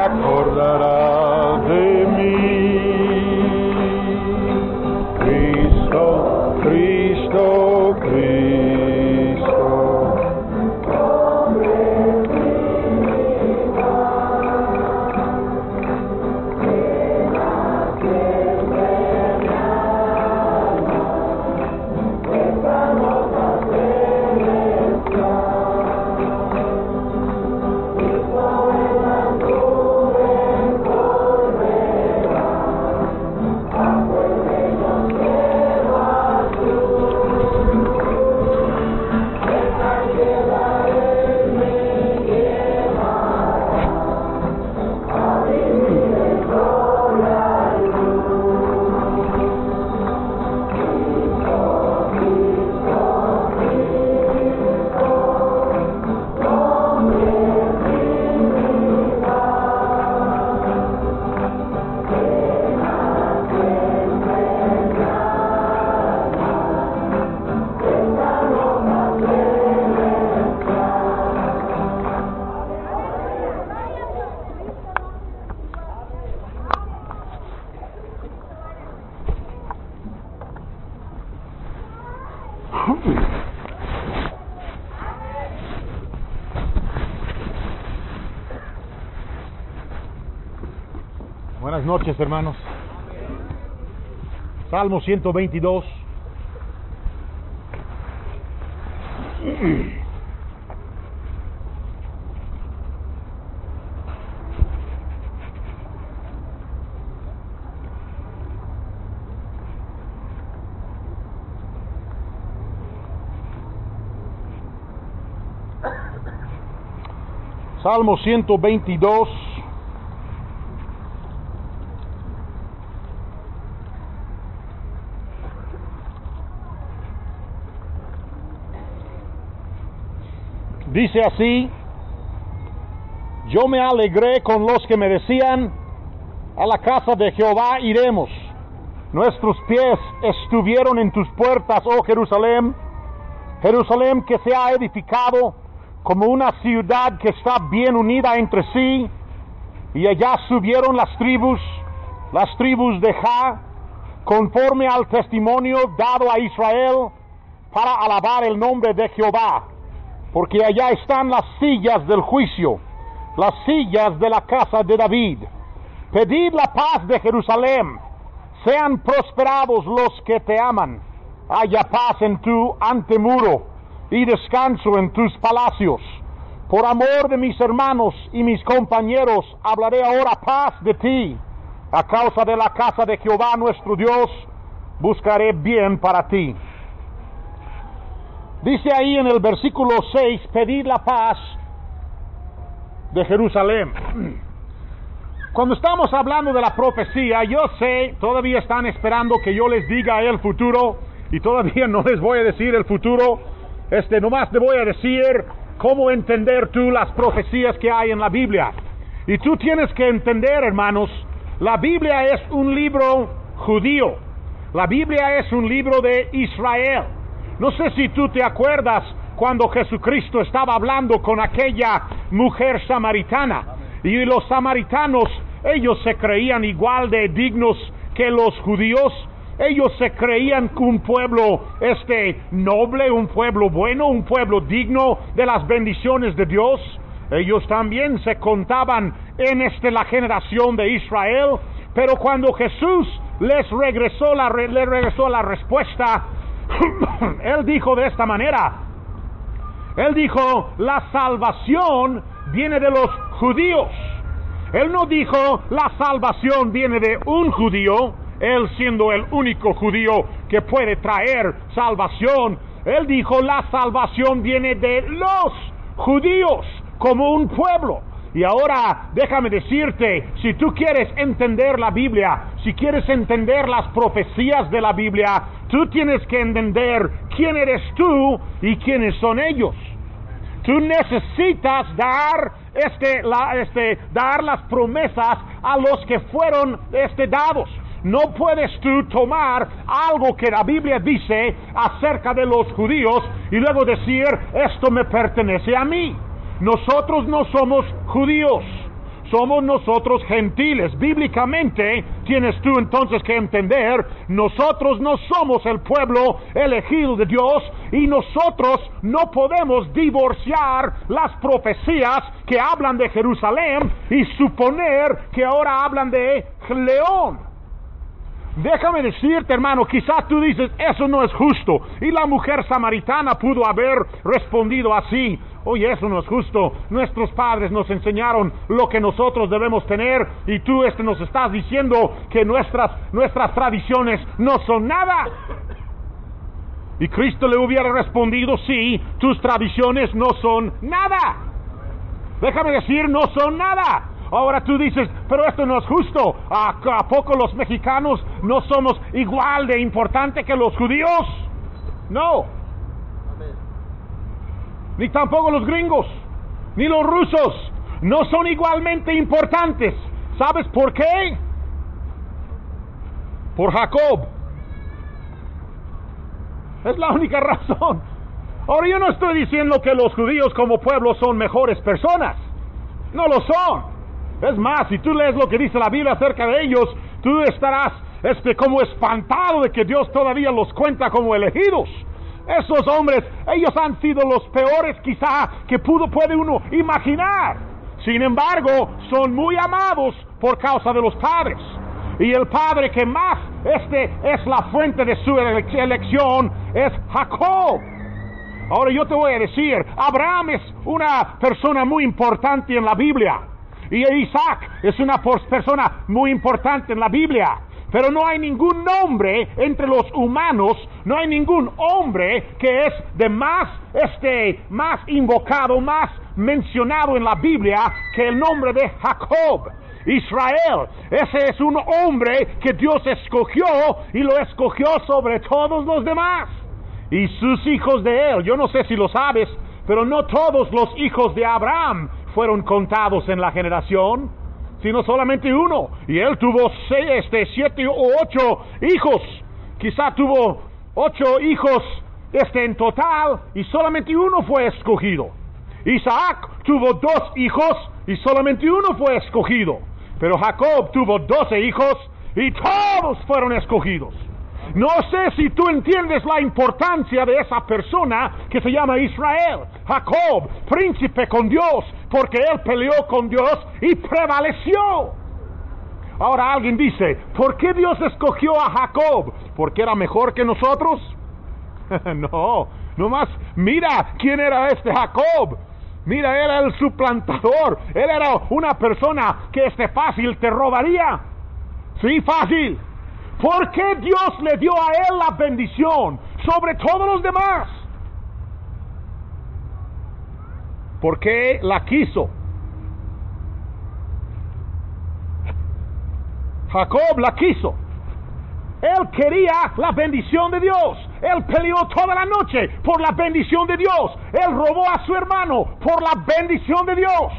acordará de mí. Cristo, Cristo, Cristo. Buenas noches, hermanos. Salmo 122. Salmo 122. Dice así: yo me alegré con los que me decían, a la casa de Jehová iremos. Nuestros pies estuvieron en tus puertas, oh Jerusalén, Jerusalén que se ha edificado como una ciudad que está bien unida entre sí. Y allá subieron las tribus de Jah, conforme al testimonio dado a Israel, para alabar el nombre de Jehová. Porque allá están las sillas del juicio, las sillas de la casa de David. Pedid la paz de Jerusalén, sean prosperados los que te aman. Haya paz en tu antemuro y descanso en tus palacios. Por amor de mis hermanos y mis compañeros, hablaré ahora paz de ti. A causa de la casa de Jehová nuestro Dios, buscaré bien para ti. Dice ahí en el versículo 6, pedid la paz de Jerusalén. Cuando estamos hablando de la profecía, yo sé, todavía están esperando que yo les diga el futuro, y todavía no les voy a decir el futuro. Nomás te voy a decir cómo entender tú las profecías que hay en la Biblia. Y tú tienes que entender, hermanos, la Biblia es un libro judío. La Biblia es un libro de Israel. No sé si tú te acuerdas cuando Jesucristo estaba hablando con aquella mujer samaritana. Y los samaritanos, ellos se creían igual de dignos que los judíos. Ellos se creían un pueblo noble, un pueblo bueno, un pueblo digno de las bendiciones de Dios. Ellos también se contaban en la generación de Israel. Pero cuando Jesús les regresó la respuesta, Él dijo de esta manera. Él dijo, la salvación viene de los judíos. Él no dijo, la salvación viene de un judío, Él siendo el único judío que puede traer salvación. Él dijo, la salvación viene de los judíos como un pueblo. Y ahora déjame decirte, si tú quieres entender la Biblia, si quieres entender las profecías de la Biblia, tú tienes que entender quién eres tú y quiénes son ellos. Tú necesitas dar las promesas a los que fueron dados. No puedes tú tomar algo que la Biblia dice acerca de los judíos y luego decir, esto me pertenece a mí. Nosotros no somos judíos, somos nosotros gentiles. Bíblicamente tienes tú entonces que entender, nosotros no somos el pueblo elegido de Dios y nosotros no podemos divorciar las profecías que hablan de Jerusalén y suponer que ahora hablan de León. Déjame decirte, hermano, quizás tú dices, eso no es justo. Y la mujer samaritana pudo haber respondido así: oye, eso no es justo. Nuestros padres nos enseñaron lo que nosotros debemos tener y tú nos estás diciendo que nuestras tradiciones no son nada. Y Cristo le hubiera respondido: sí, tus tradiciones no son nada. Déjame decir, no son nada. Ahora tú dices, pero esto no es justo. ¿A poco los mexicanos no somos igual de importantes que los judíos? No. Ni tampoco los gringos, ni los rusos, no son igualmente importantes. ¿Sabes por qué? Por Jacob. Es la única razón. Ahora yo no estoy diciendo que los judíos como pueblo son mejores personas. No lo son. Es más, si tú lees lo que dice la Biblia acerca de ellos, tú estarás como espantado de que Dios todavía los cuenta como elegidos. Esos hombres, ellos han sido los peores quizá que puede uno imaginar. Sin embargo, son muy amados por causa de los padres. Y el padre que más es la fuente de su elección es Jacob. Ahora yo te voy a decir, Abraham es una persona muy importante en la Biblia. Y Isaac es una persona muy importante en la Biblia. Pero no hay ningún nombre entre los humanos, no hay ningún hombre que es de más invocado, más mencionado en la Biblia que el nombre de Jacob. Israel, ese es un hombre que Dios escogió y lo escogió sobre todos los demás. Y sus hijos de él, yo no sé si lo sabes, pero no todos los hijos de Abraham fueron contados en la generación, sino solamente uno. Y él tuvo 7 o 8 hijos. Quizá tuvo 8 hijos en total y solamente uno fue escogido. Isaac tuvo 2 hijos y solamente uno fue escogido. Pero Jacob tuvo 12 hijos y todos fueron escogidos. No sé si tú entiendes la importancia de esa persona que se llama Israel. Jacob, príncipe con Dios, porque él peleó con Dios y prevaleció. Ahora alguien dice, ¿por qué Dios escogió a Jacob? ¿Porque era mejor que nosotros? No, nomás mira quién era Jacob. Mira, era el suplantador. Él era una persona que fácil te robaría. Sí, fácil. ¿Por qué Dios le dio a él la bendición sobre todos los demás? Porque la quiso. Jacob la quiso. Él quería la bendición de Dios. Él peleó toda la noche por la bendición de Dios. Él robó a su hermano por la bendición de Dios.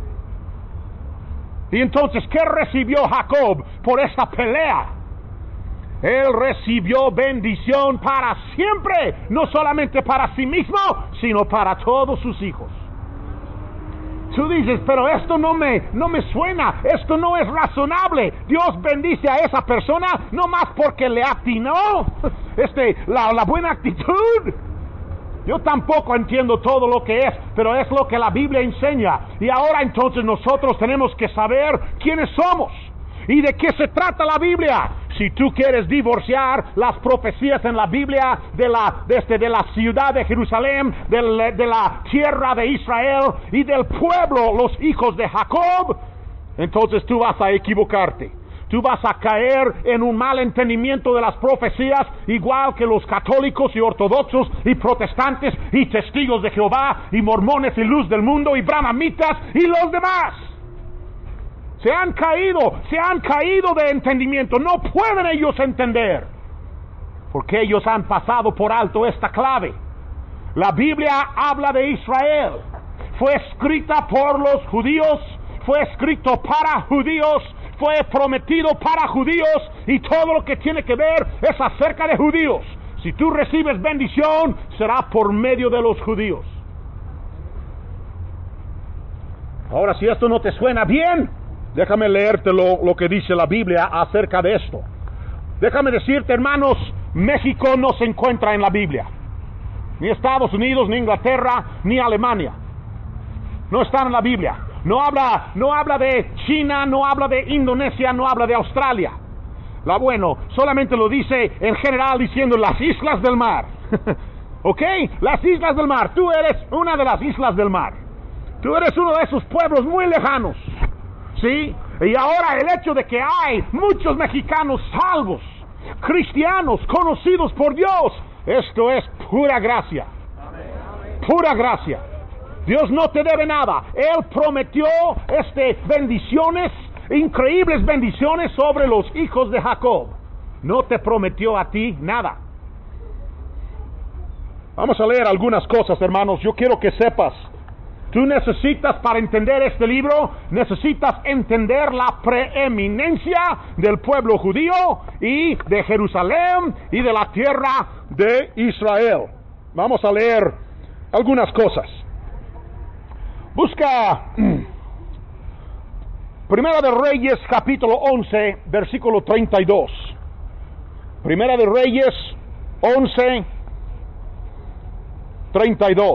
Y entonces, ¿qué recibió Jacob por esta pelea? Él recibió bendición para siempre, no solamente para sí mismo, sino para todos sus hijos. Tú dices, pero esto no me suena, esto no es razonable. Dios bendice a esa persona no más porque le atinó la buena actitud. Yo tampoco entiendo todo lo que es, pero es lo que la Biblia enseña. Y ahora entonces nosotros tenemos que saber quiénes somos y de qué se trata la Biblia. Si tú quieres divorciar las profecías en la Biblia de la ciudad de Jerusalén, de la tierra de Israel y del pueblo, los hijos de Jacob, entonces tú vas a equivocarte. Tú vas a caer en un mal entendimiento de las profecías, igual que los católicos y ortodoxos y protestantes y testigos de Jehová y mormones y luz del mundo y brahmanitas y los demás. Se han caído de entendimiento. No pueden ellos entender, porque ellos han pasado por alto esta clave. La Biblia habla de Israel. Fue escrita por los judíos, fue escrito para judíos, fue prometido para judíos, y todo lo que tiene que ver es acerca de judíos. Si tú recibes bendición, será por medio de los judíos. Ahora, si esto no te suena bien, Déjame leerte lo que dice la Biblia acerca de esto. Déjame decirte, hermanos, México no se encuentra en la Biblia. Ni Estados Unidos, ni Inglaterra, ni Alemania. No están en la Biblia. No habla de China, no habla de Indonesia, no habla de Australia. Solamente lo dice en general diciendo las islas del mar. ¿Ok? Las islas del mar. Tú eres una de las islas del mar. Tú eres uno de esos pueblos muy lejanos. ¿Sí? Y ahora el hecho de que hay muchos mexicanos salvos, cristianos, conocidos por Dios, esto es pura gracia. Pura gracia. Dios no te debe nada. Él prometió bendiciones, increíbles bendiciones sobre los hijos de Jacob. No te prometió a ti nada. Vamos a leer algunas cosas, hermanos. Yo quiero que sepas. Tú necesitas, para entender este libro, necesitas entender la preeminencia del pueblo judío y de Jerusalén y de la tierra de Israel. Vamos a leer algunas cosas. Busca Primera de Reyes, capítulo 11, versículo 32. Primera de Reyes, 11, 32.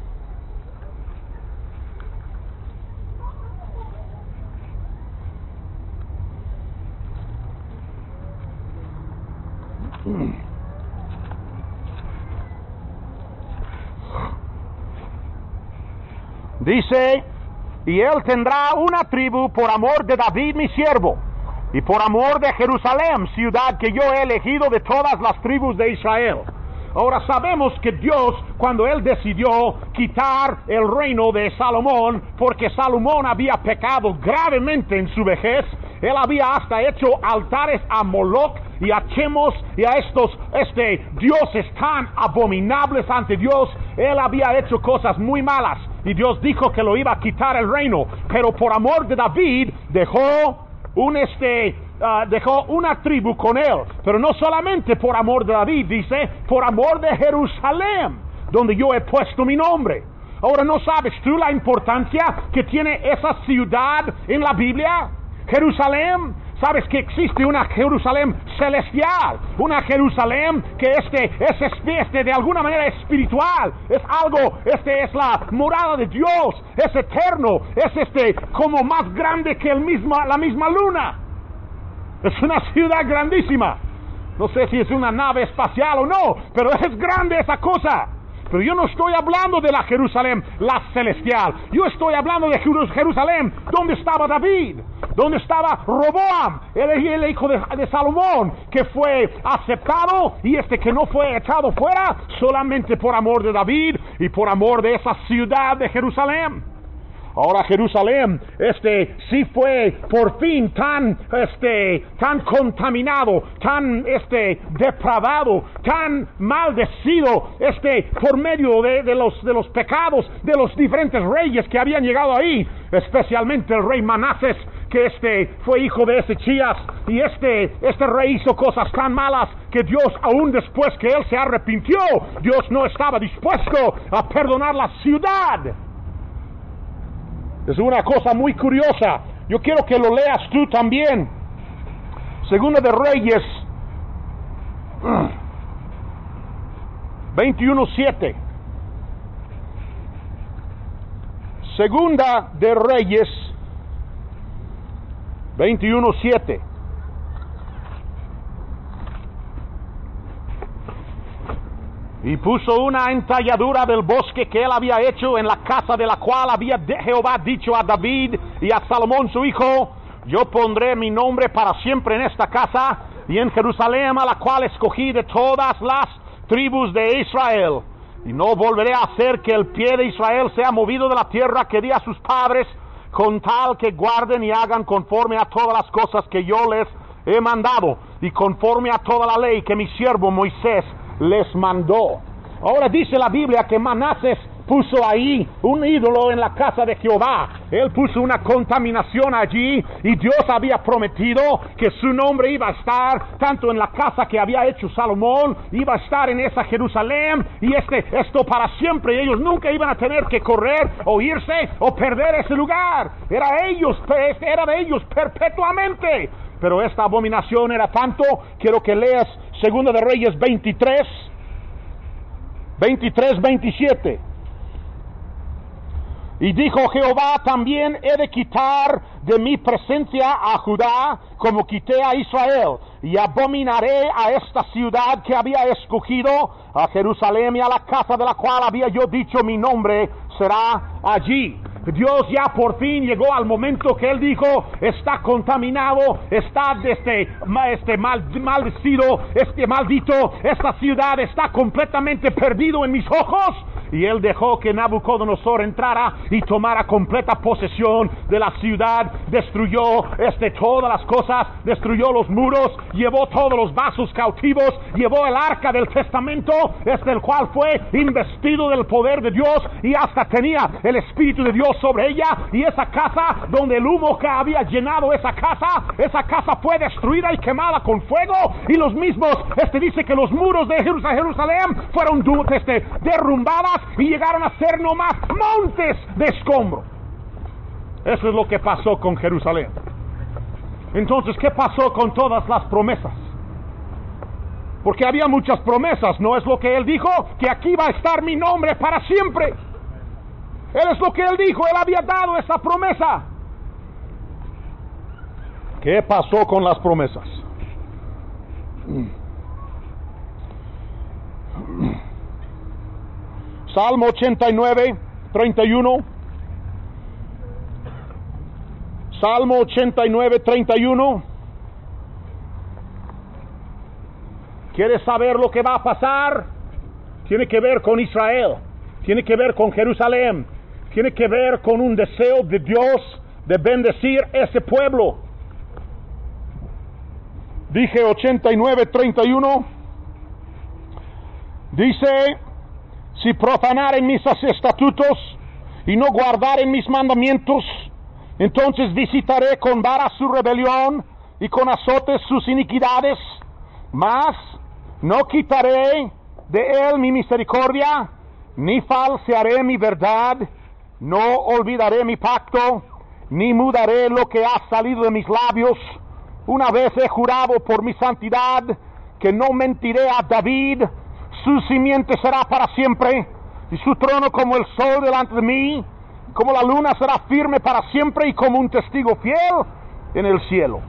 Dice: y él tendrá una tribu por amor de David mi siervo, y por amor de Jerusalén, ciudad que yo he elegido de todas las tribus de Israel. Ahora sabemos que Dios, cuando Él decidió quitar el reino de Salomón, porque Salomón había pecado gravemente en su vejez, Él había hasta hecho altares a Moloch y a Chemos y a estos dioses tan abominables ante Dios. Él había hecho cosas muy malas y Dios dijo que lo iba a quitar el reino, pero por amor de David dejó una tribu con él, pero no solamente por amor de David, dice, por amor de Jerusalén, donde yo he puesto mi nombre. Ahora, ¿no sabes tú la importancia que tiene esa ciudad en la Biblia? Jerusalén. Sabes que existe una Jerusalén celestial, una Jerusalén que es de alguna manera espiritual, es algo, es la morada de Dios, es eterno, es como más grande que la misma luna. Es una ciudad grandísima. No sé si es una nave espacial o no, pero es grande esa cosa. Pero yo no estoy hablando de la Jerusalén, la celestial. Yo estoy hablando de Jerusalén, donde estaba David, donde estaba Roboam, el hijo de Salomón, que fue aceptado y que no fue echado fuera solamente por amor de David y por amor de esa ciudad de Jerusalén. Ahora Jerusalén, sí fue por fin tan contaminado, tan depravado, tan maldecido, por medio de los pecados de los diferentes reyes que habían llegado ahí, especialmente el rey Manases, que fue hijo de Ezechías, y este rey hizo cosas tan malas que Dios, aún después que él se arrepintió, Dios no estaba dispuesto a perdonar la ciudad. Es una cosa muy curiosa. Yo quiero que lo leas tú también. Segunda de Reyes 21:7. Segunda de Reyes 21:7. Y puso una entalladura del bosque que él había hecho en la casa de la cual había Jehová dicho a David y a Salomón su hijo: yo pondré mi nombre para siempre en esta casa y en Jerusalén, a la cual escogí de todas las tribus de Israel. Y no volveré a hacer que el pie de Israel sea movido de la tierra que di a sus padres, con tal que guarden y hagan conforme a todas las cosas que yo les he mandado, y conforme a toda la ley que mi siervo Moisés les mandó. Ahora dice la Biblia que Manasés puso ahí un ídolo en la casa de Jehová. Él puso una contaminación allí, y Dios había prometido que su nombre iba a estar tanto en la casa que había hecho Salomón, iba a estar en esa Jerusalén, y esto para siempre. Ellos nunca iban a tener que correr o irse o perder ese lugar. Era de ellos perpetuamente. Pero esta abominación era tanto. Quiero que leas 2 de Reyes 27. Y dijo Jehová: también he de quitar de mi presencia a Judá, como quité a Israel, y abominaré a esta ciudad que había escogido, a Jerusalén, y a la casa de la cual había yo dicho mi nombre será allí. Dios ya por fin llegó al momento que Él dijo: está contaminado, está maldecido, maldito, esta ciudad está completamente perdido en mis ojos. Y Él dejó que Nabucodonosor entrara y tomara completa posesión de la ciudad. Destruyó todas las cosas, destruyó los muros, llevó todos los vasos cautivos, llevó el arca del testamento, el cual fue investido del poder de Dios, y hasta tenía el Espíritu de Dios sobre ella. Y esa casa, donde el humo que había llenado esa casa fue destruida y quemada con fuego. Y los mismos, dice que los muros de Jerusalén fueron derrumbadas, y llegaron a ser nomás montes de escombro. Eso es lo que pasó con Jerusalén. Entonces, ¿qué pasó con todas las promesas? Porque había muchas promesas. ¿No es lo que Él dijo? Que aquí va a estar mi nombre para siempre. Él es lo que Él dijo. Él había dado esa promesa. ¿Qué pasó con las promesas? Salmo 89, 31. Salmo 89, 31. ¿Quieres saber lo que va a pasar? Tiene que ver con Israel, tiene que ver con Jerusalén, tiene que ver con un deseo de Dios de bendecir ese pueblo. Dije 89, 31. Dice: si profanaren mis estatutos y no guardaren mis mandamientos, entonces visitaré con vara su rebelión y con azotes sus iniquidades, mas no quitaré de él mi misericordia, ni falsearé mi verdad, no olvidaré mi pacto, ni mudaré lo que ha salido de mis labios. Una vez he jurado por mi santidad que no mentiré a David. Su simiente será para siempre, y su trono como el sol delante de mí, como la luna será firme para siempre, y como un testigo fiel en el cielo.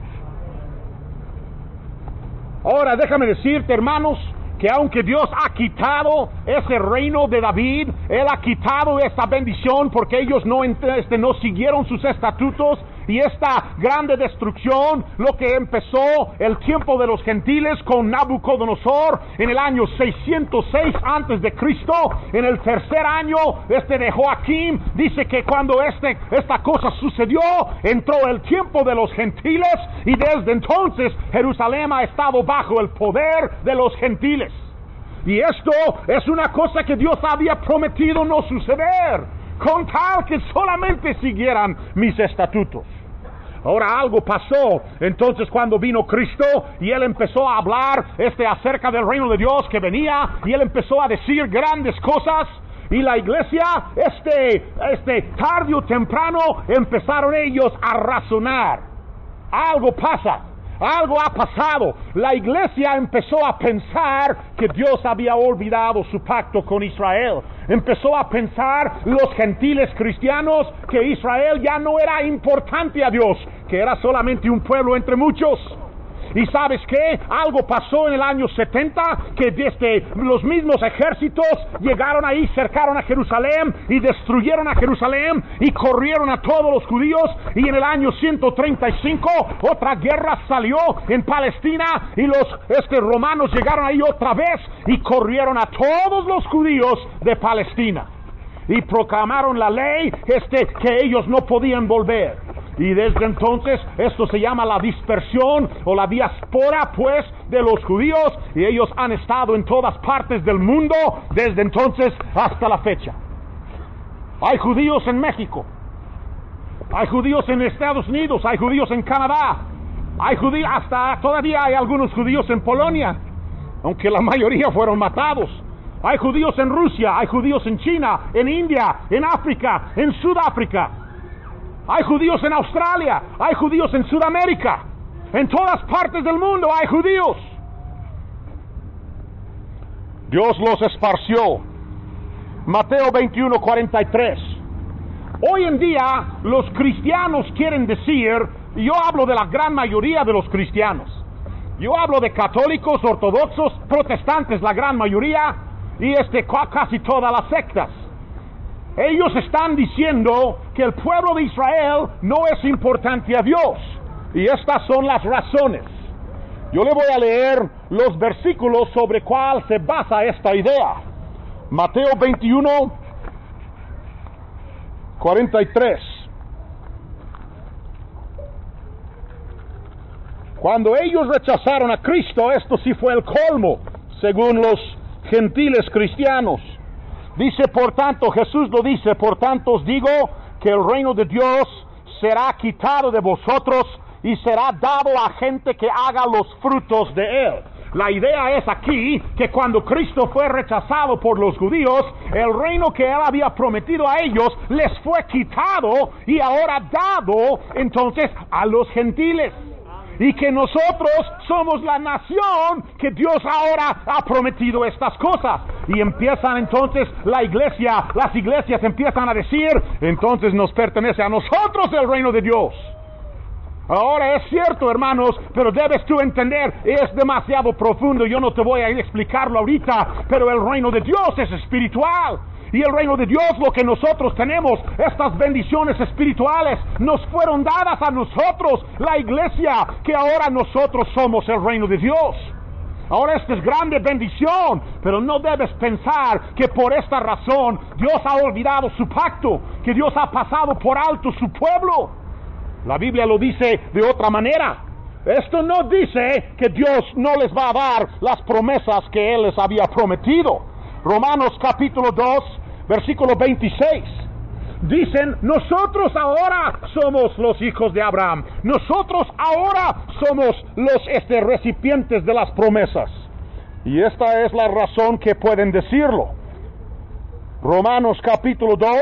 Ahora déjame decirte, hermanos, que aunque Dios ha quitado ese reino de David, Él ha quitado esta bendición porque ellos no siguieron sus estatutos, y esta grande destrucción, lo que empezó el tiempo de los gentiles con Nabucodonosor en el año 606 antes de Cristo, en el tercer año de Joaquín, dice que cuando esta cosa sucedió, entró el tiempo de los gentiles, y desde entonces Jerusalén ha estado bajo el poder de los gentiles. Y esto es una cosa que Dios había prometido no suceder, con tal que solamente siguieran mis estatutos. Ahora algo pasó entonces cuando vino Cristo, y Él empezó a hablar acerca del reino de Dios que venía, y Él empezó a decir grandes cosas, y la iglesia tarde o temprano empezaron ellos a razonar. Algo pasa. Algo ha pasado. La iglesia empezó a pensar que Dios había olvidado su pacto con Israel. Empezó a pensar los gentiles cristianos que Israel ya no era importante a Dios, que era solamente un pueblo entre muchos. ¿Y sabes qué? Algo pasó en el año 70, que los mismos ejércitos llegaron ahí, cercaron a Jerusalén y destruyeron a Jerusalén y corrieron a todos los judíos. Y en el año 135 otra guerra salió en Palestina, y los romanos llegaron ahí otra vez y corrieron a todos los judíos de Palestina y proclamaron la ley que ellos no podían volver. Y desde entonces esto se llama la dispersión o la diáspora, pues, de los judíos, y ellos han estado en todas partes del mundo desde entonces hasta la fecha. Hay judíos en México, hay judíos en Estados Unidos, hay judíos en Canadá, hay judíos, hasta todavía hay algunos judíos en Polonia, aunque la mayoría fueron matados. Hay judíos en Rusia, hay judíos en China, en India, en África, en Sudáfrica. Hay judíos en Australia, hay judíos en Sudamérica. En todas partes del mundo hay judíos. Dios los esparció. Mateo 21:43. Hoy en día los cristianos quieren decir, y yo hablo de la gran mayoría de los cristianos, yo hablo de católicos, ortodoxos, protestantes, la gran mayoría, y casi todas las sectas. Ellos están diciendo que el pueblo de Israel no es importante a Dios, y estas son las razones. Yo le voy a leer los versículos sobre cuál se basa esta idea. Mateo 21:43. Cuando ellos rechazaron a Cristo, esto sí fue el colmo, según los gentiles cristianos. Dice, por tanto, Jesús lo dice, por tanto os digo que el reino de Dios será quitado de vosotros y será dado a gente que haga los frutos de él. La idea es aquí que cuando Cristo fue rechazado por los judíos, el reino que él había prometido a ellos les fue quitado y ahora dado entonces a los gentiles. Y que nosotros somos la nación que Dios ahora ha prometido estas cosas. Y empiezan entonces las iglesias empiezan a decir, entonces nos pertenece a nosotros el reino de Dios. Ahora es cierto, hermanos, pero debes tú entender, es demasiado profundo, yo no te voy a explicarlo ahorita, pero el reino de Dios es espiritual. Y el reino de Dios, lo que nosotros tenemos, estas bendiciones espirituales, nos fueron dadas a nosotros, la iglesia, que ahora nosotros somos el reino de Dios. Ahora esta es grande bendición, pero no debes pensar que por esta razón Dios ha olvidado su pacto, que Dios ha pasado por alto su pueblo. La Biblia lo dice de otra manera. Esto no dice que Dios no les va a dar las promesas que Él les había prometido. Romanos capítulo 2, versículo 26. Dicen, nosotros ahora somos los hijos de Abraham. Nosotros ahora somos los recipientes de las promesas. Y esta es la razón que pueden decirlo. Romanos capítulo 2.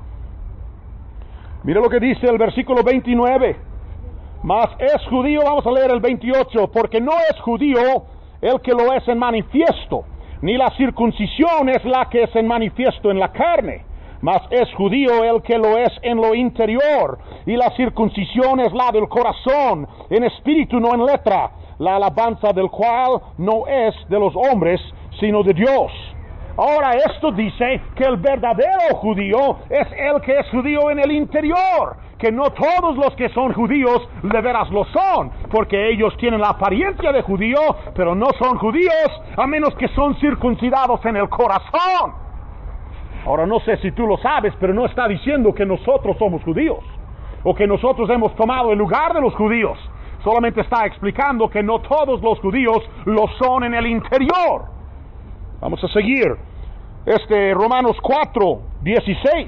Mira lo que dice el versículo 29. Mas es judío, vamos a leer el 28, porque no es judío el que lo es en manifiesto, ni la circuncisión es la que es en manifiesto en la carne, mas es judío el que lo es en lo interior, y la circuncisión es la del corazón, en espíritu no en letra, la alabanza del cual no es de los hombres, sino de Dios. Ahora esto dice que el verdadero judío es el que es judío en el interior, que no todos los que son judíos de veras lo son, porque ellos tienen la apariencia de judío, pero no son judíos a menos que son circuncidados en el corazón. Ahora no sé si tú lo sabes, pero no está diciendo que nosotros somos judíos, o que nosotros hemos tomado el lugar de los judíos. Solamente está explicando que no todos los judíos lo son en el interior. Vamos a seguir. Romanos 4, 16.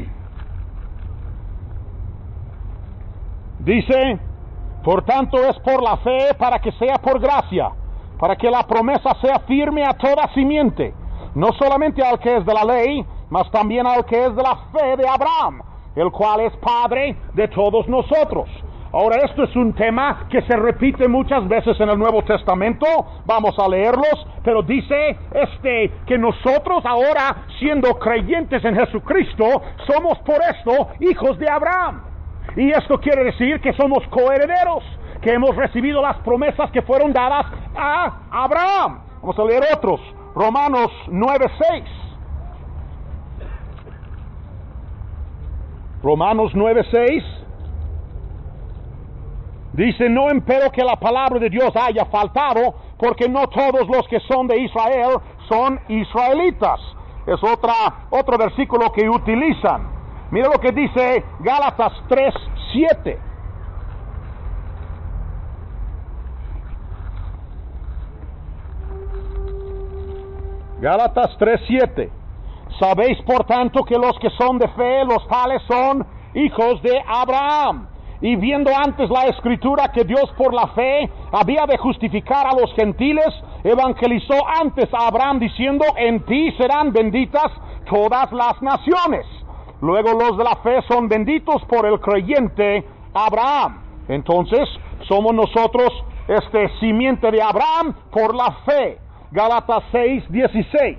Dice, por tanto es por la fe para que sea por gracia, para que la promesa sea firme a toda simiente, no solamente al que es de la ley, mas también al que es de la fe de Abraham, el cual es Padre de todos nosotros. Ahora esto es un tema que se repite muchas veces en el Nuevo Testamento, vamos a leerlos, pero dice que nosotros ahora, siendo creyentes en Jesucristo, somos por esto hijos de Abraham. Y esto quiere decir que somos coherederos, que hemos recibido las promesas que fueron dadas a Abraham. Vamos a leer otros, Romanos 9:6. Romanos 9:6. Dice, no empero que la palabra de Dios haya faltado, porque no todos los que son de Israel son israelitas. Es otro versículo que utilizan. Mira lo que dice Gálatas 3:7. Gálatas 3:7. Sabéis por tanto que los que son de fe, los tales son hijos de Abraham. Y viendo antes la Escritura que Dios por la fe había de justificar a los gentiles, evangelizó antes a Abraham diciendo: en ti serán benditas todas las naciones. Luego los de la fe son benditos por el creyente Abraham. Entonces somos nosotros simiente de Abraham por la fe. Gálatas 6:16.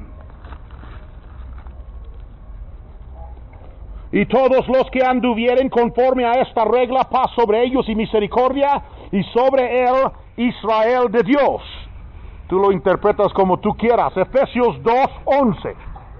Y todos los que anduvieren conforme a esta regla, paz sobre ellos y misericordia, y sobre él Israel de Dios. Tú lo interpretas como tú quieras. Efesios 2:11.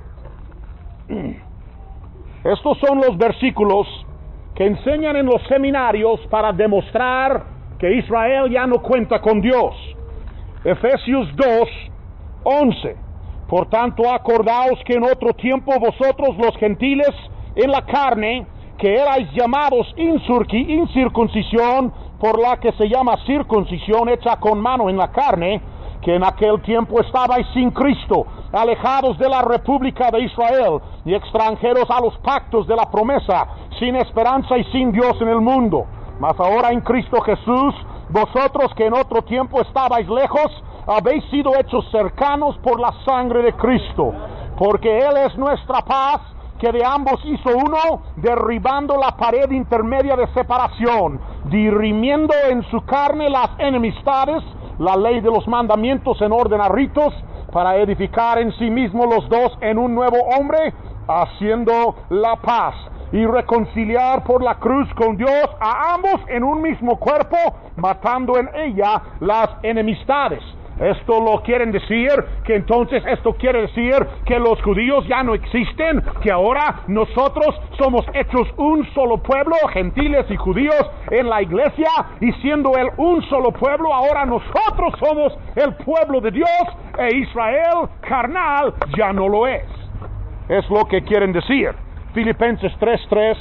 Estos son los versículos que enseñan en los seminarios para demostrar que Israel ya no cuenta con Dios. Efesios 2:11. Por tanto, acordaos que en otro tiempo vosotros los gentiles en la carne, que erais llamados incircuncisión, por la que se llama circuncisión hecha con mano en la carne, que en aquel tiempo estabais sin Cristo, alejados de la república de Israel, y extranjeros a los pactos de la promesa, sin esperanza y sin Dios en el mundo. Mas ahora en Cristo Jesús, vosotros que en otro tiempo estabais lejos, habéis sido hechos cercanos por la sangre de Cristo, porque Él es nuestra paz, que de ambos hizo uno, derribando la pared intermedia de separación, dirimiendo en su carne las enemistades, la ley de los mandamientos en orden a ritos, para edificar en sí mismo los dos en un nuevo hombre, haciendo la paz, y reconciliar por la cruz con Dios a ambos en un mismo cuerpo, matando en ella las enemistades. Esto lo quieren decir, que entonces esto quiere decir que los judíos ya no existen, que ahora nosotros somos hechos un solo pueblo, gentiles y judíos en la iglesia, y siendo él un solo pueblo, ahora nosotros somos el pueblo de Dios, e Israel carnal ya no lo es. Es lo que quieren decir. Filipenses 3:3.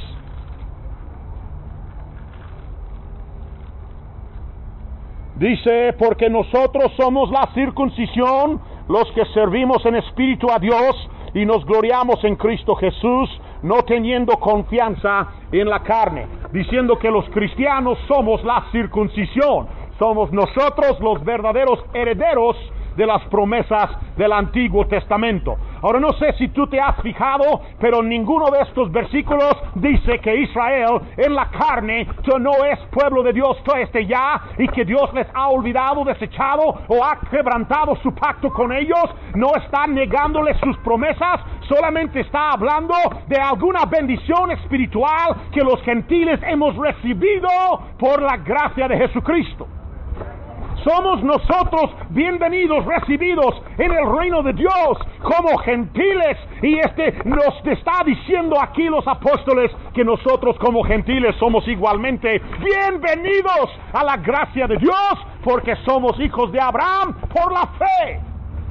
Dice: porque nosotros somos la circuncisión, los que servimos en espíritu a Dios, y nos gloriamos en Cristo Jesús, no teniendo confianza en la carne. Diciendo que los cristianos somos la circuncisión, somos nosotros los verdaderos herederos de las promesas del Antiguo Testamento. Ahora, no sé si tú te has fijado, pero ninguno de estos versículos dice que Israel en la carne no es pueblo de Dios ya, y que Dios les ha olvidado, desechado o ha quebrantado su pacto con ellos. No está negándoles sus promesas, solamente está hablando de alguna bendición espiritual que los gentiles hemos recibido por la gracia de Jesucristo. Somos nosotros bienvenidos, recibidos en el reino de Dios como gentiles, y nos está diciendo aquí los apóstoles que nosotros como gentiles somos igualmente bienvenidos a la gracia de Dios, porque somos hijos de Abraham por la fe.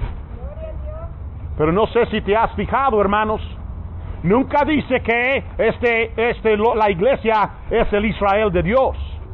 Pero no sé si te has fijado, hermanos, nunca dice que la iglesia es el Israel de Dios.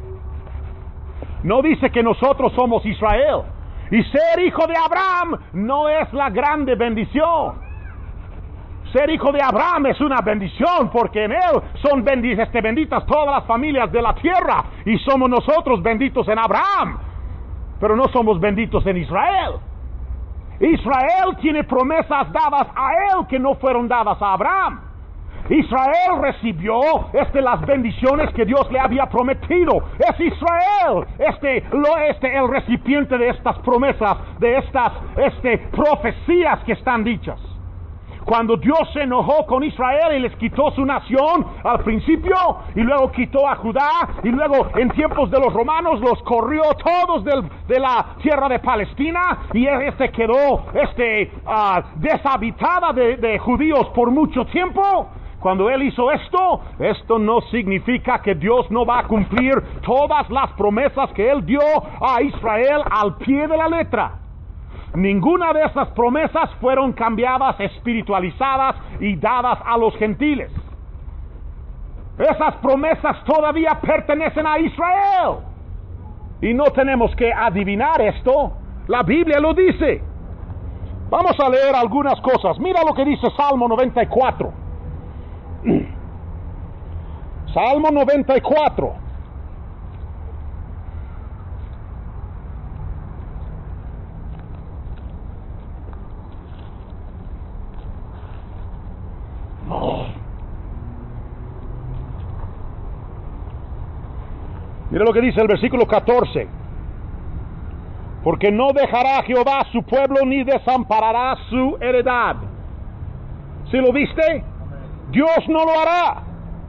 No dice que nosotros somos Israel. Y ser hijo de Abraham no es la grande bendición. Ser hijo de Abraham es una bendición, porque en él son benditas todas las familias de la tierra, y somos nosotros benditos en Abraham, pero no somos benditos en Israel. Israel tiene promesas dadas a él que no fueron dadas a Abraham. Israel recibió las bendiciones que Dios le había prometido. Es Israel el recipiente de estas promesas, de estas profecías que están dichas. Cuando Dios se enojó con Israel y les quitó su nación al principio, y luego quitó a Judá, y luego en tiempos de los romanos los corrió todos de la tierra de Palestina, y quedó deshabitada de judíos por mucho tiempo. Cuando Él hizo esto no significa que Dios no va a cumplir todas las promesas que Él dio a Israel al pie de la letra. Ninguna de esas promesas fueron cambiadas, espiritualizadas y dadas a los gentiles. Esas promesas todavía pertenecen a Israel. Y no tenemos que adivinar esto. La Biblia lo dice. Vamos a leer algunas cosas. Mira lo que dice Salmo 94. Salmo 94. Mira lo que dice el versículo 14. Porque no dejará Jehová su pueblo ni desamparará su heredad. ¿Sí lo viste? Dios no lo hará.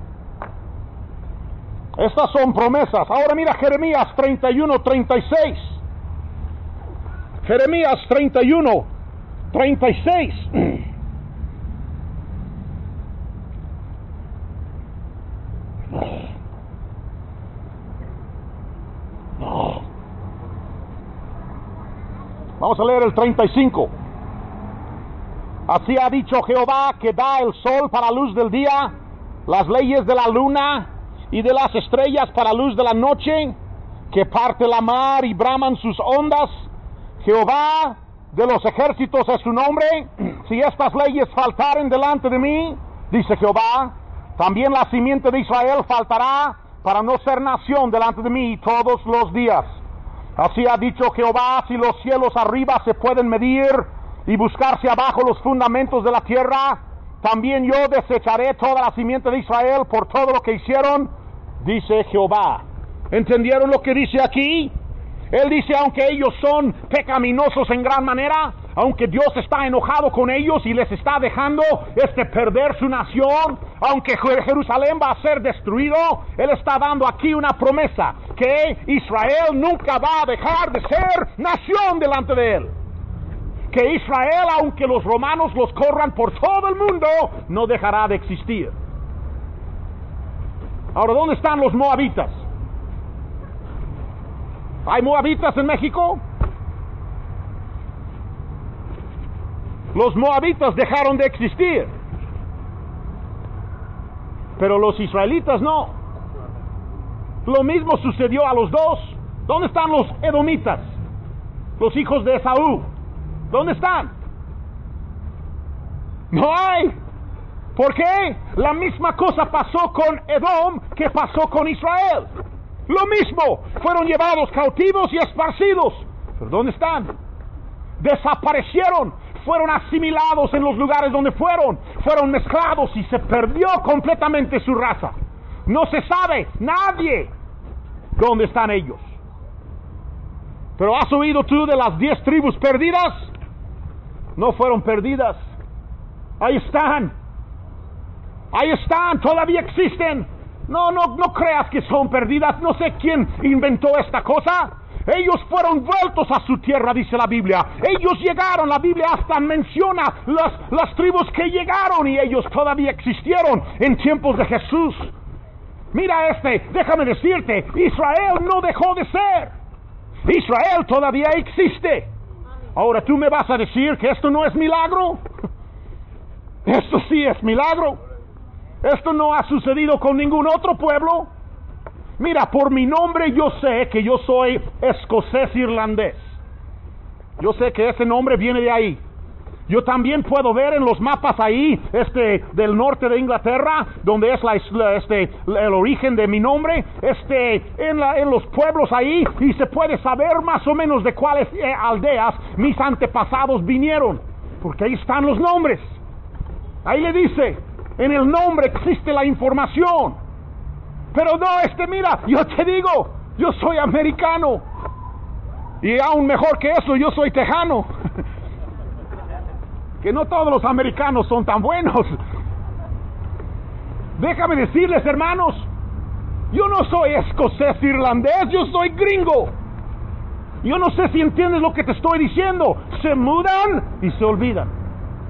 Estas son promesas. Ahora mira Jeremías 31:36. Jeremías 31:36. Vamos a leer el 35. Así ha dicho Jehová, que da el sol para luz del día, las leyes de la luna y de las estrellas para luz de la noche, que parte la mar y braman sus ondas. Jehová de los ejércitos es su nombre. Si estas leyes faltaren delante de mí, dice Jehová, también la simiente de Israel faltará, para no ser nación delante de mí todos los días. Así ha dicho Jehová, si los cielos arriba se pueden medir y buscarse abajo los fundamentos de la tierra, también yo desecharé toda la simiente de Israel por todo lo que hicieron, dice Jehová. ¿Entendieron lo que dice aquí? Él dice, aunque ellos son pecaminosos en gran manera, aunque Dios está enojado con ellos y les está dejando perder su nación, aunque Jerusalén va a ser destruido, Él está dando aquí una promesa, que Israel nunca va a dejar de ser nación delante de Él. Que Israel, aunque los romanos los corran por todo el mundo, no dejará de existir. Ahora, ¿dónde están los moabitas? ¿Hay moabitas en México? Los moabitas dejaron de existir, pero los israelitas no. Lo mismo sucedió a los dos. ¿Dónde están los edomitas? Los hijos de Esaú. ¿Dónde están? No hay. ¿Por qué? La misma cosa pasó con Edom que pasó con Israel. Lo mismo, fueron llevados cautivos y esparcidos. ¿Pero dónde están? Desaparecieron, fueron asimilados en los lugares donde fueron mezclados y se perdió completamente su raza. No se sabe, nadie, dónde están ellos. ¿Pero has oído tú de las 10 tribus perdidas? No fueron perdidas. Ahí están, todavía existen. No creas que son perdidas. No sé quién inventó esta cosa. Ellos fueron vueltos a su tierra, dice la Biblia. Ellos llegaron, la Biblia hasta menciona las tribus que llegaron y ellos todavía existieron en tiempos de Jesús. Mira déjame decirte, Israel no dejó de ser. Israel todavía existe. Ahora tú me vas a decir que esto no es milagro. Esto sí es milagro. Esto no ha sucedido con ningún otro pueblo. Mira, por mi nombre yo sé que yo soy escocés irlandés. Yo sé que ese nombre viene de ahí. Yo también puedo ver en los mapas ahí, del norte de Inglaterra, donde es el origen de mi nombre, en los pueblos ahí, y se puede saber más o menos de cuáles aldeas mis antepasados vinieron, porque ahí están los nombres. Ahí le dice, en el nombre existe la información. Pero no, mira, yo te digo, yo soy americano. Y aún mejor que eso, yo soy tejano. Que no todos los americanos son tan buenos. Déjame decirles, hermanos, yo no soy escocés irlandés, yo soy gringo. Yo no sé si entiendes lo que te estoy diciendo. Se mudan y se olvidan.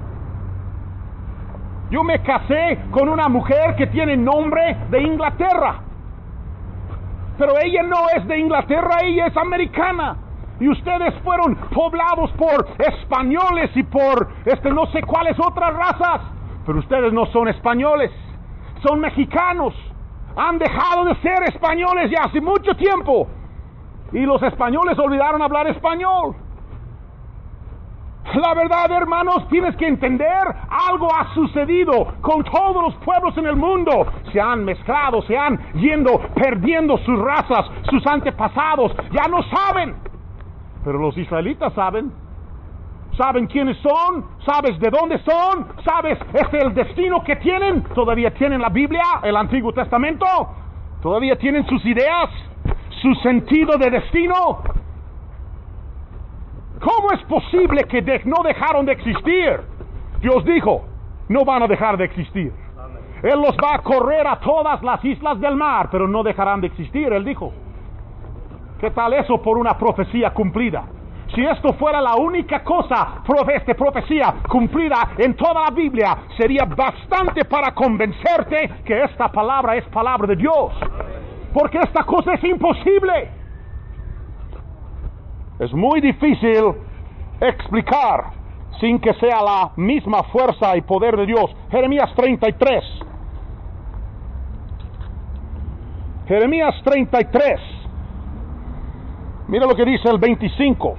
Yo me casé con una mujer que tiene nombre de Inglaterra, pero ella no es de Inglaterra, ella es americana. Y ustedes fueron poblados por españoles y por no sé cuáles otras razas, pero ustedes no son españoles, son mexicanos. Han dejado de ser españoles ya hace mucho tiempo, y los españoles olvidaron hablar español. La verdad, hermanos, tienes que entender, algo ha sucedido con todos los pueblos en el mundo. Se han mezclado, se han yendo, perdiendo sus razas, sus antepasados. Ya no saben. Pero los israelitas saben. ¿Saben quiénes son? ¿Sabes de dónde son? ¿Sabes el destino que tienen? ¿Todavía tienen la Biblia, el Antiguo Testamento? ¿Todavía tienen sus ideas? ¿Su sentido de destino? ¿Cómo es posible que no dejaron de existir? Dios dijo, no van a dejar de existir. Él los va a correr a todas las islas del mar, pero no dejarán de existir, Él dijo. ¿Qué tal eso por una profecía cumplida? Si esto fuera la única cosa, profecía cumplida en toda la Biblia, sería bastante para convencerte que esta palabra es palabra de Dios. Porque esta cosa es imposible. Es muy difícil explicar sin que sea la misma fuerza y poder de Dios. Jeremías 33. Jeremías 33. Mira lo que dice el 25.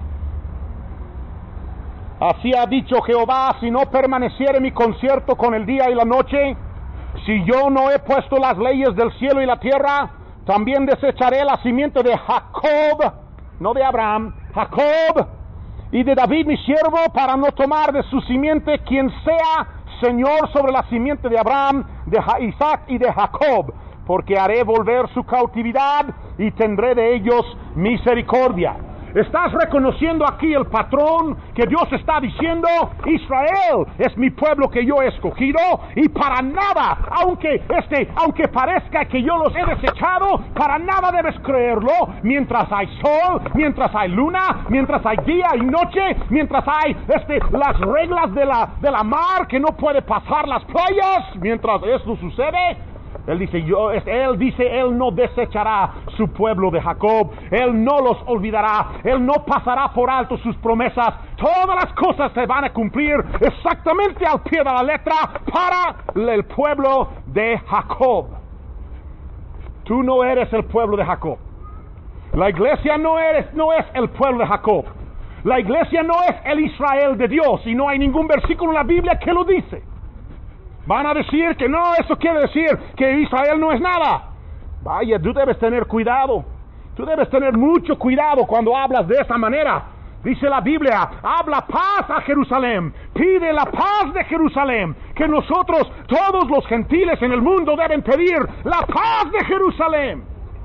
Así ha dicho Jehová, si no permaneciere mi concierto con el día y la noche, si yo no he puesto las leyes del cielo y la tierra, también desecharé la simiente de Jacob, no de Abraham, Jacob, y de David mi siervo, para no tomar de su simiente quien sea Señor sobre la simiente de Abraham, de Isaac y de Jacob, porque haré volver su cautividad y tendré de ellos misericordia. ¿Estás reconociendo aquí el patrón que Dios está diciendo? Israel es mi pueblo que yo he escogido, y para nada, aunque parezca que yo los he desechado, para nada debes creerlo. Mientras hay sol, mientras hay luna, mientras hay día y noche, mientras hay las reglas de la mar que no puede pasar las playas, mientras esto sucede, Él dice, Él no desechará su pueblo de Jacob. Él no los olvidará. Él no pasará por alto sus promesas. Todas las cosas se van a cumplir exactamente al pie de la letra para el pueblo de Jacob. Tú no eres el pueblo de Jacob. La iglesia no es el pueblo de Jacob. La iglesia no es el Israel de Dios, y no hay ningún versículo en la Biblia que lo dice. Van a decir que no, eso quiere decir que Israel no es nada. Vaya, tú debes tener cuidado. Tú debes tener mucho cuidado cuando hablas de esa manera. Dice la Biblia, habla paz a Jerusalén, pide la paz de Jerusalén, que nosotros, todos los gentiles en el mundo, deben pedir la paz de Jerusalén.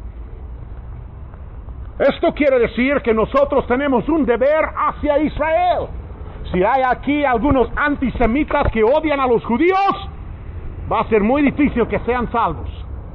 Esto quiere decir que nosotros tenemos un deber hacia Israel. Si hay aquí algunos antisemitas que odian a los judíos, va a ser muy difícil que sean salvos.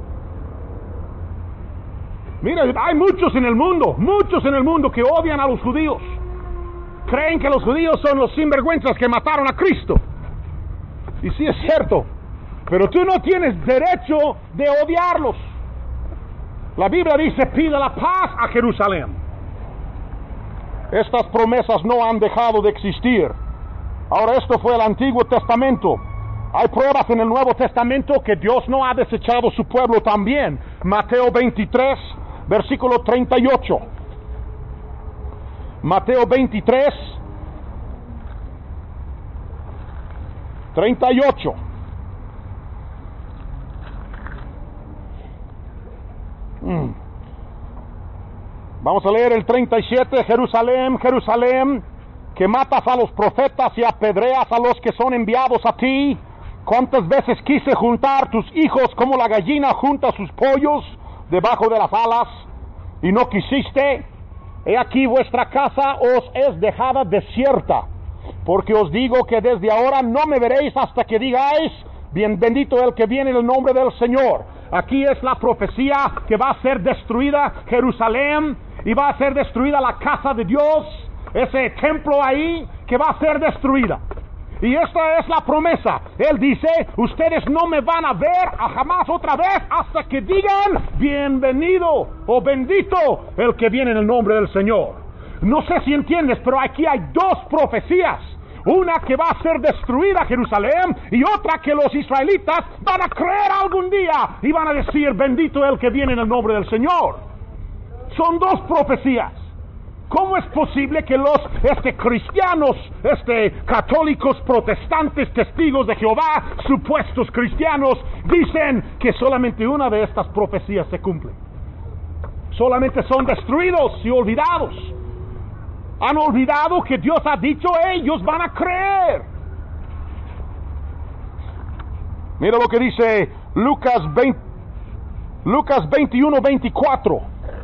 Mira, hay muchos en el mundo que odian a los judíos. Creen que los judíos son los sinvergüenzas que mataron a Cristo. Y sí es cierto, pero tú no tienes derecho de odiarlos. La Biblia dice, pide la paz a Jerusalén. Estas promesas no han dejado de existir. Ahora, esto fue el Antiguo Testamento. Hay pruebas en el Nuevo Testamento que Dios no ha desechado su pueblo también. Mateo 23, versículo 38. Mateo 23, 38. Vamos a leer el 37. Jerusalén, Jerusalén, que matas a los profetas y apedreas a los que son enviados a ti. ¿Cuántas veces quise juntar tus hijos como la gallina junta sus pollos debajo de las alas, y no quisiste? He aquí vuestra casa os es dejada desierta, porque os digo que desde ahora no me veréis hasta que digáis, bien bendito el que viene en el nombre del Señor. Aquí es la profecía que va a ser destruida Jerusalén, y va a ser destruida la casa de Dios, ese templo ahí que va a ser destruida. Y esta es la promesa. Él dice, ustedes no me van a ver jamás otra vez hasta que digan, bienvenido o bendito el que viene en el nombre del Señor. No sé si entiendes, pero aquí hay dos profecías. Una que va a ser destruida Jerusalén, y otra que los israelitas van a creer algún día y van a decir, bendito el que viene en el nombre del Señor. Son dos profecías. ¿Cómo es posible que los cristianos, católicos, protestantes, testigos de Jehová, supuestos cristianos, dicen que solamente una de estas profecías se cumple? Solamente son destruidos y olvidados. Han olvidado que Dios ha dicho, ellos van a creer. Mira lo que dice Lucas 21:24.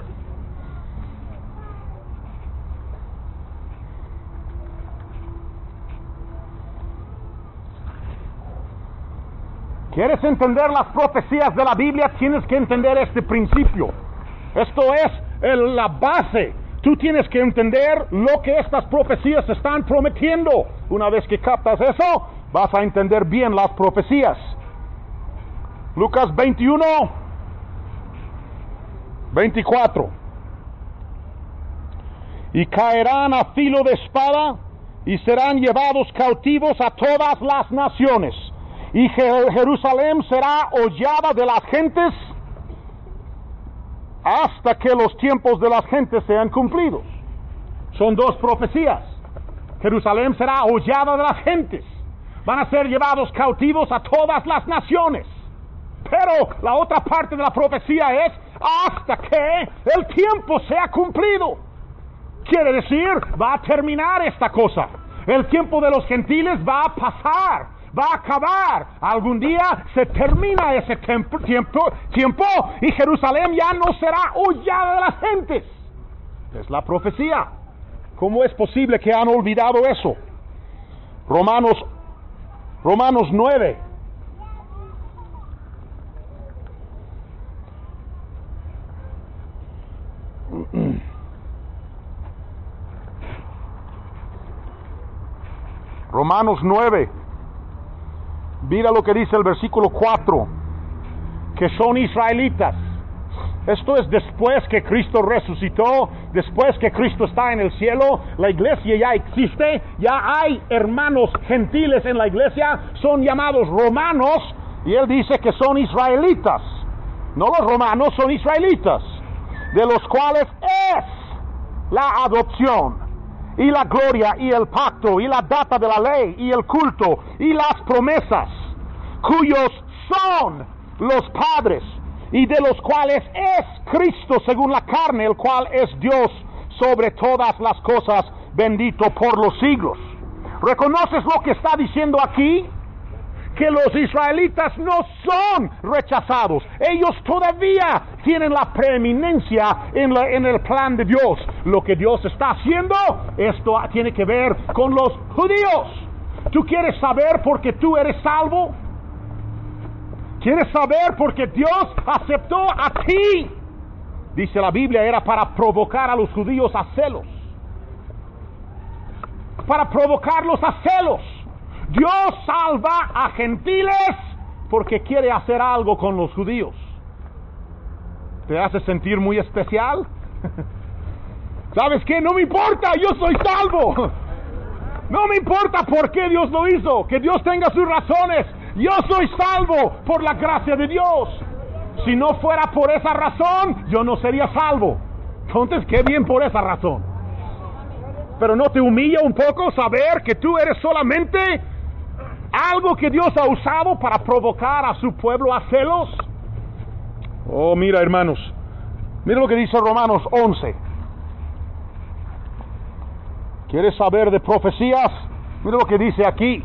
¿Quieres entender las profecías de la Biblia? Tienes que entender este principio. Esto es la base. Tú tienes que entender lo que estas profecías están prometiendo. Una vez que captas eso, vas a entender bien las profecías. Lucas 21:24. Y caerán a filo de espada y serán llevados cautivos a todas las naciones. Y Jerusalén será hollada de las gentes hasta que los tiempos de las gentes sean cumplidos. Son dos profecías. Jerusalén será hollada de las gentes. Van a ser llevados cautivos a todas las naciones. Pero la otra parte de la profecía es hasta que el tiempo sea cumplido. Quiere decir, va a terminar esta cosa. El tiempo de los gentiles va a pasar, va a acabar. Algún día se termina ese tiempo y Jerusalén ya no será hollada de las gentes. Es la profecía. ¿Cómo es posible que han olvidado eso? Romanos 9. Romanos 9. Mira lo que dice el versículo 4. Que son israelitas. Esto es después que Cristo resucitó, después que Cristo está en el cielo, la iglesia ya existe, ya hay hermanos gentiles en la iglesia, son llamados romanos, y él dice que son israelitas. No los romanos, son israelitas, de los cuales es la adopción, y la gloria, y el pacto, y la data de la ley, y el culto, y las promesas, cuyos son los padres, y de los cuales es Cristo según la carne, el cual es Dios sobre todas las cosas, bendito por los siglos. ¿Reconoces lo que está diciendo aquí? Que los israelitas no son rechazados. Ellos todavía tienen la preeminencia en el plan de Dios. Lo que Dios está haciendo, esto tiene que ver con los judíos. ¿Tú quieres saber por qué tú eres salvo? ¿Quieres saber por qué Dios aceptó a ti? Dice la Biblia, era para provocar a los judíos a celos. Para provocarlos a celos. Dios salva a gentiles porque quiere hacer algo con los judíos. ¿Te hace sentir muy especial? ¿Sabes qué? No me importa, yo soy salvo. No me importa por qué Dios lo hizo, que Dios tenga sus razones. Yo soy salvo por la gracia de Dios. Si no fuera por esa razón, yo no sería salvo. Entonces, qué bien por esa razón. Pero ¿no te humilla un poco saber que tú eres solamente algo que Dios ha usado para provocar a su pueblo a celos? Oh, mira, hermanos, mira lo que dice Romanos 11. ¿Quieres saber de profecías? Mira lo que dice aquí.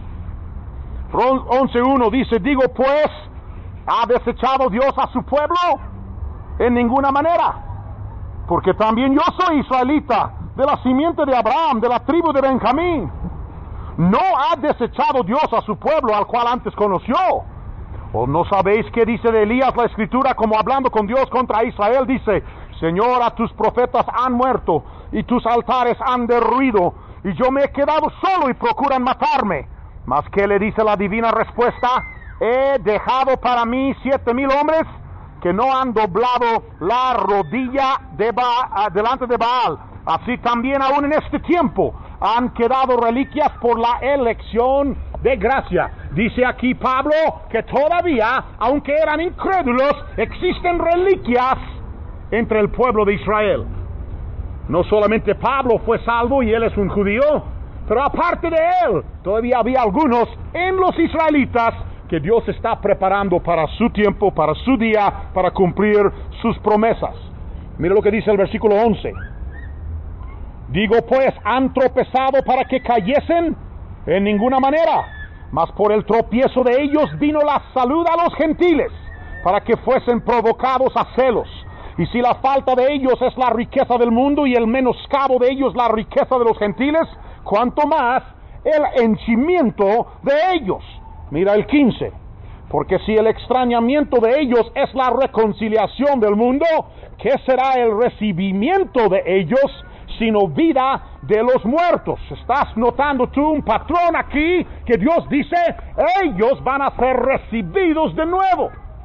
11:1 dice, digo pues, ¿ha desechado Dios a su pueblo? En ninguna manera, porque también yo soy israelita, de la simiente de Abraham, de la tribu de Benjamín. ¿No ha desechado Dios a su pueblo, al cual antes conoció? ¿O no sabéis qué dice de Elías la Escritura, como hablando con Dios contra Israel? Dice, Señor, a tus profetas han muerto, y tus altares han derruido, y yo me he quedado solo y procuran matarme. Mas ¿qué le dice la divina respuesta? He dejado para mí 7,000 hombres que no han doblado la rodilla delante de Baal. Así también aún en este tiempo han quedado reliquias por la elección de gracia. Dice aquí Pablo que todavía, aunque eran incrédulos, existen reliquias entre el pueblo de Israel. No solamente Pablo fue salvo y él es un judío, pero aparte de él, todavía había algunos en los israelitas que Dios está preparando para su tiempo, para su día, para cumplir sus promesas. Mira lo que dice el versículo 11. Digo pues, ¿han tropezado para que cayesen? En ninguna manera, mas por el tropiezo de ellos vino la salud a los gentiles, para que fuesen provocados a celos. Y si la falta de ellos es la riqueza del mundo y el menoscabo de ellos la riqueza de los gentiles, cuanto más el henchimiento de ellos. Mira el 15. Porque si el extrañamiento de ellos es la reconciliación del mundo, ¿qué será el recibimiento de ellos sino vida de los muertos? ¿Estás notando tú un patrón aquí que Dios dice, ellos van a ser recibidos de nuevo?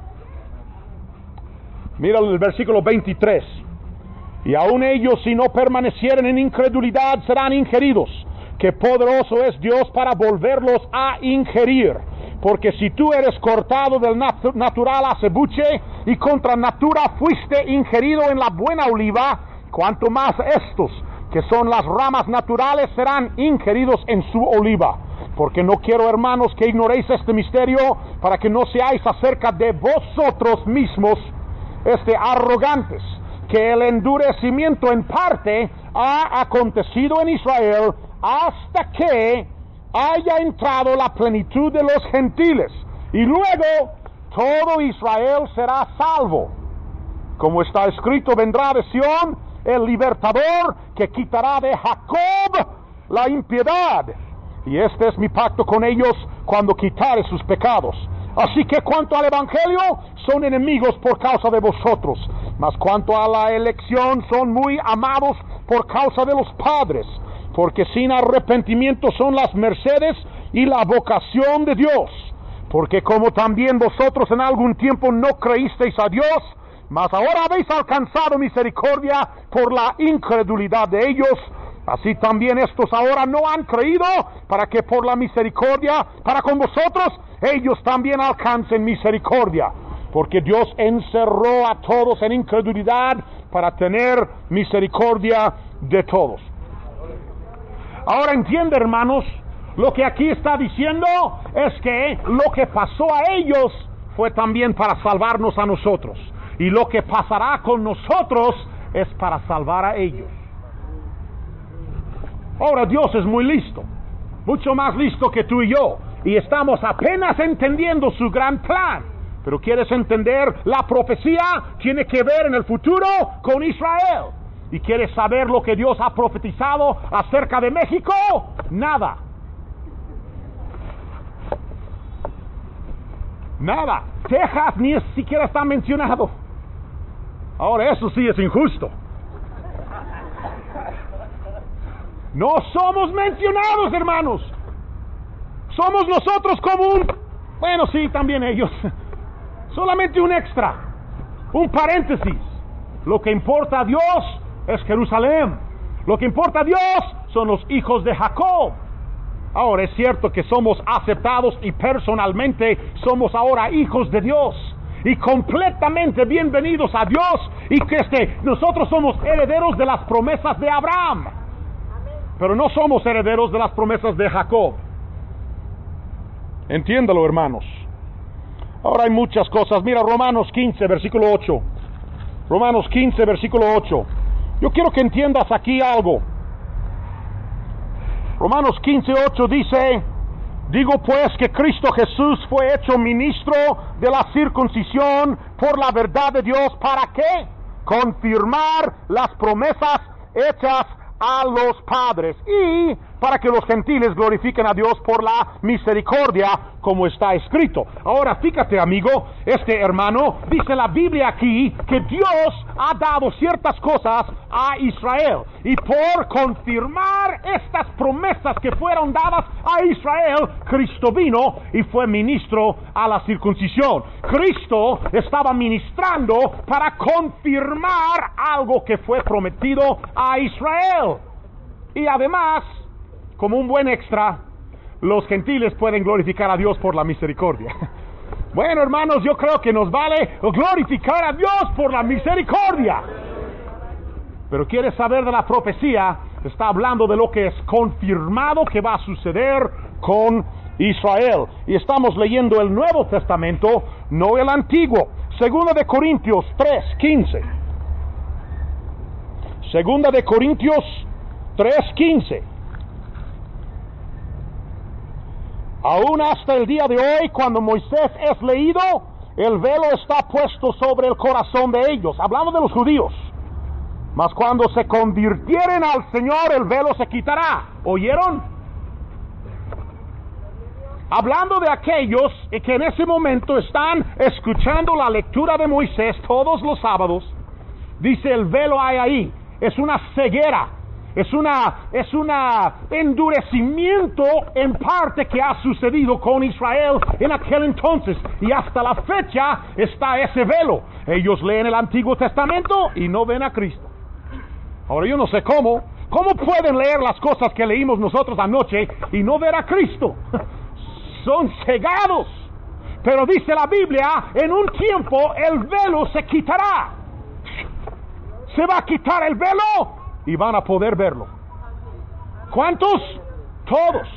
Mira el versículo 23. Y aun ellos, si no permanecieren en incredulidad, serán ingeridos. Qué poderoso es Dios para volverlos a ingerir. Porque si tú eres cortado del natural acebuche y contra natura fuiste ingerido en la buena oliva, cuanto más estos, que son las ramas naturales, serán ingeridos en su oliva. Porque no quiero, hermanos, que ignoréis este misterio, para que no seáis acerca de vosotros mismos arrogantes, que el endurecimiento en parte ha acontecido en Israel hasta que haya entrado la plenitud de los gentiles, y luego todo Israel será salvo. Como está escrito, vendrá de Sión el libertador que quitará de Jacob la impiedad, y este es mi pacto con ellos cuando quitare sus pecados. Así que cuanto al evangelio, son enemigos por causa de vosotros, mas cuanto a la elección, son muy amados por causa de los padres, porque sin arrepentimiento son las mercedes y la vocación de Dios. Porque como también vosotros en algún tiempo no creísteis a Dios, mas ahora habéis alcanzado misericordia por la incredulidad de ellos, así también estos ahora no han creído, para que por la misericordia para con vosotros ellos también alcancen misericordia. Porque Dios encerró a todos en incredulidad para tener misericordia de todos. Ahora entiende, hermanos, lo que aquí está diciendo es que lo que pasó a ellos fue también para salvarnos a nosotros. Y lo que pasará con nosotros es para salvar a ellos. Ahora Dios es muy listo, mucho más listo que tú y yo, y estamos apenas entendiendo su gran plan. Pero ¿quieres entender? La profecía tiene que ver en el futuro con Israel. ¿Y quieres saber lo que Dios ha profetizado acerca de México? Nada. Nada. Texas ni siquiera está mencionado. Ahora eso sí es injusto. No somos mencionados, hermanos. Somos nosotros como un... Bueno, sí, también ellos. Solamente un extra, un paréntesis. Lo que importa a Dios es Jerusalén. Lo que importa a Dios son los hijos de Jacob. Ahora es cierto que somos aceptados y personalmente somos ahora hijos de Dios y completamente bienvenidos a Dios, y que nosotros somos herederos de las promesas de Abraham, pero no somos herederos de las promesas de Jacob. Entiéndalo, hermanos. Ahora hay muchas cosas. Mira Romanos 15, versículo 8. Romanos 15, versículo 8. Yo quiero que entiendas aquí algo. Romanos 15, 8 dice: digo pues que Cristo Jesús fue hecho ministro de la circuncisión por la verdad de Dios. ¿Para qué? Confirmar las promesas hechas a los padres, y para que los gentiles glorifiquen a Dios por la misericordia, como está escrito. Ahora fíjate, amigo, hermano, dice la Biblia aquí que Dios ha dado ciertas cosas a Israel, y por confirmar estas promesas que fueron dadas a Israel, Cristo vino y fue ministro a la circuncisión. Cristo estaba ministrando para confirmar algo que fue prometido a Israel. Y además, como un buen extra, los gentiles pueden glorificar a Dios por la misericordia. Bueno, hermanos, yo creo que nos vale glorificar a Dios por la misericordia. Pero ¿quieres saber de la profecía? Está hablando de lo que es confirmado que va a suceder con Israel. Y estamos leyendo el Nuevo Testamento, no el Antiguo. Segunda de Corintios 3:15. Segunda de Corintios 3:15. Aún hasta el día de hoy, cuando Moisés es leído, el velo está puesto sobre el corazón de ellos. Hablamos de los judíos. Mas cuando se convirtieren al Señor, el velo se quitará. ¿Oyeron? Hablando de aquellos que en ese momento están escuchando la lectura de Moisés todos los sábados, dice el velo hay ahí. Es una ceguera. Es un endurecimiento en parte que ha sucedido con Israel en aquel entonces. Y hasta la fecha está ese velo. Ellos leen el Antiguo Testamento y no ven a Cristo. Ahora yo no sé cómo pueden leer las cosas que leímos nosotros anoche y no ver a Cristo. Son cegados. Pero dice la Biblia, en un tiempo el velo se quitará. Se va a quitar el velo y van a poder verlo. ¿Cuántos? Todos.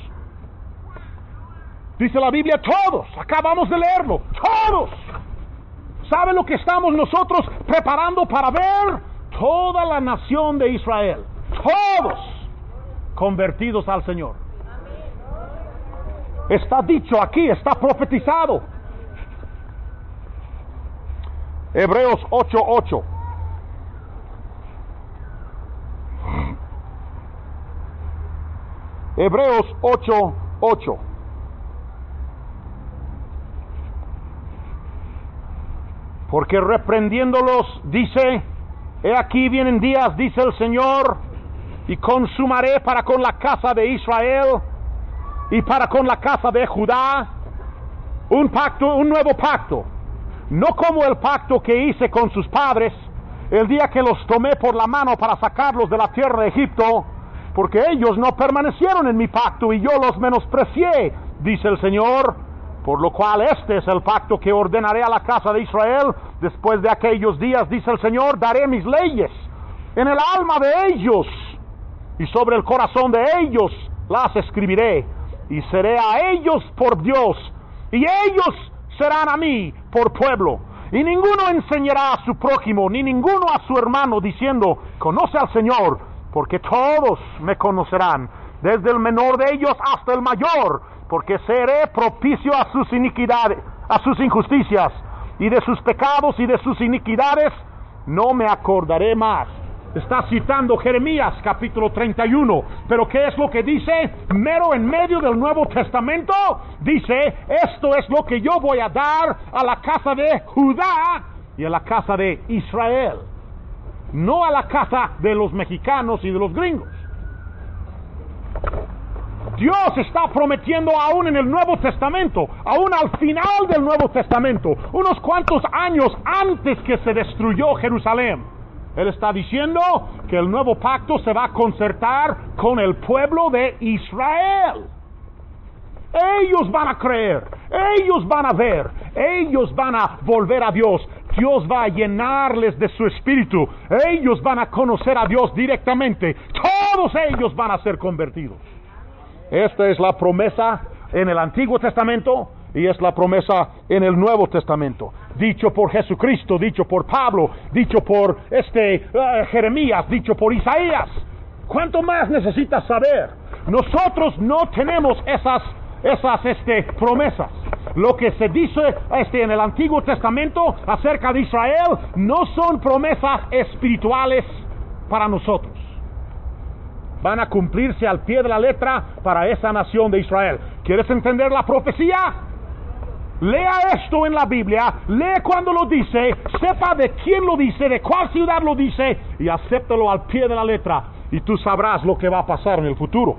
Dice la Biblia, todos. Acabamos de leerlo. Todos. ¿Saben lo que estamos nosotros preparando para ver? Toda la nación de Israel. Todos convertidos al Señor. Está dicho aquí, está profetizado. Hebreos 8:8. Hebreos 8:8. Porque reprendiéndolos dice: he aquí vienen días, dice el Señor, y consumaré para con la casa de Israel y para con la casa de Judá un pacto, un nuevo pacto, no como el pacto que hice con sus padres el día que los tomé por la mano para sacarlos de la tierra de Egipto, porque ellos no permanecieron en mi pacto y yo los menosprecié, dice el Señor. Por lo cual este es el pacto que ordenaré a la casa de Israel después de aquellos días, dice el Señor. Daré mis leyes en el alma de ellos y sobre el corazón de ellos las escribiré, y seré a ellos por Dios y ellos serán a mí por pueblo. Y ninguno enseñará a su prójimo ni ninguno a su hermano diciendo: conoce al Señor, porque todos me conocerán, desde el menor de ellos hasta el mayor, porque seré propicio a sus iniquidades, a sus injusticias, y de sus pecados y de sus iniquidades no me acordaré más. Está citando Jeremías capítulo 31, pero ¿qué es lo que dice? Mero en medio del Nuevo Testamento, dice: esto es lo que yo voy a dar a la casa de Judá y a la casa de Israel, no a la casa de los mexicanos y de los gringos. Dios está prometiendo aún en el Nuevo Testamento, aún al final del Nuevo Testamento, unos cuantos años antes que se destruyó Jerusalén. Él está diciendo que el nuevo pacto se va a concertar con el pueblo de Israel. Ellos van a creer, ellos van a ver, ellos van a volver a Dios. Dios va a llenarles de su espíritu. Ellos van a conocer a Dios directamente. Todos ellos van a ser convertidos. Esta es la promesa en el Antiguo Testamento y es la promesa en el Nuevo Testamento. Dicho por Jesucristo, dicho por Pablo, dicho por Jeremías, dicho por Isaías. ¿Cuánto más necesitas saber? Nosotros no tenemos esas promesas. Lo que se dice en el Antiguo Testamento acerca de Israel no son promesas espirituales para nosotros. Van a cumplirse al pie de la letra para esa nación de Israel. ¿Quieres entender la profecía? Lea esto en la Biblia, lee cuando lo dice, sepa de quién lo dice, de cuál ciudad lo dice, y acéptalo al pie de la letra, y tú sabrás lo que va a pasar en el futuro.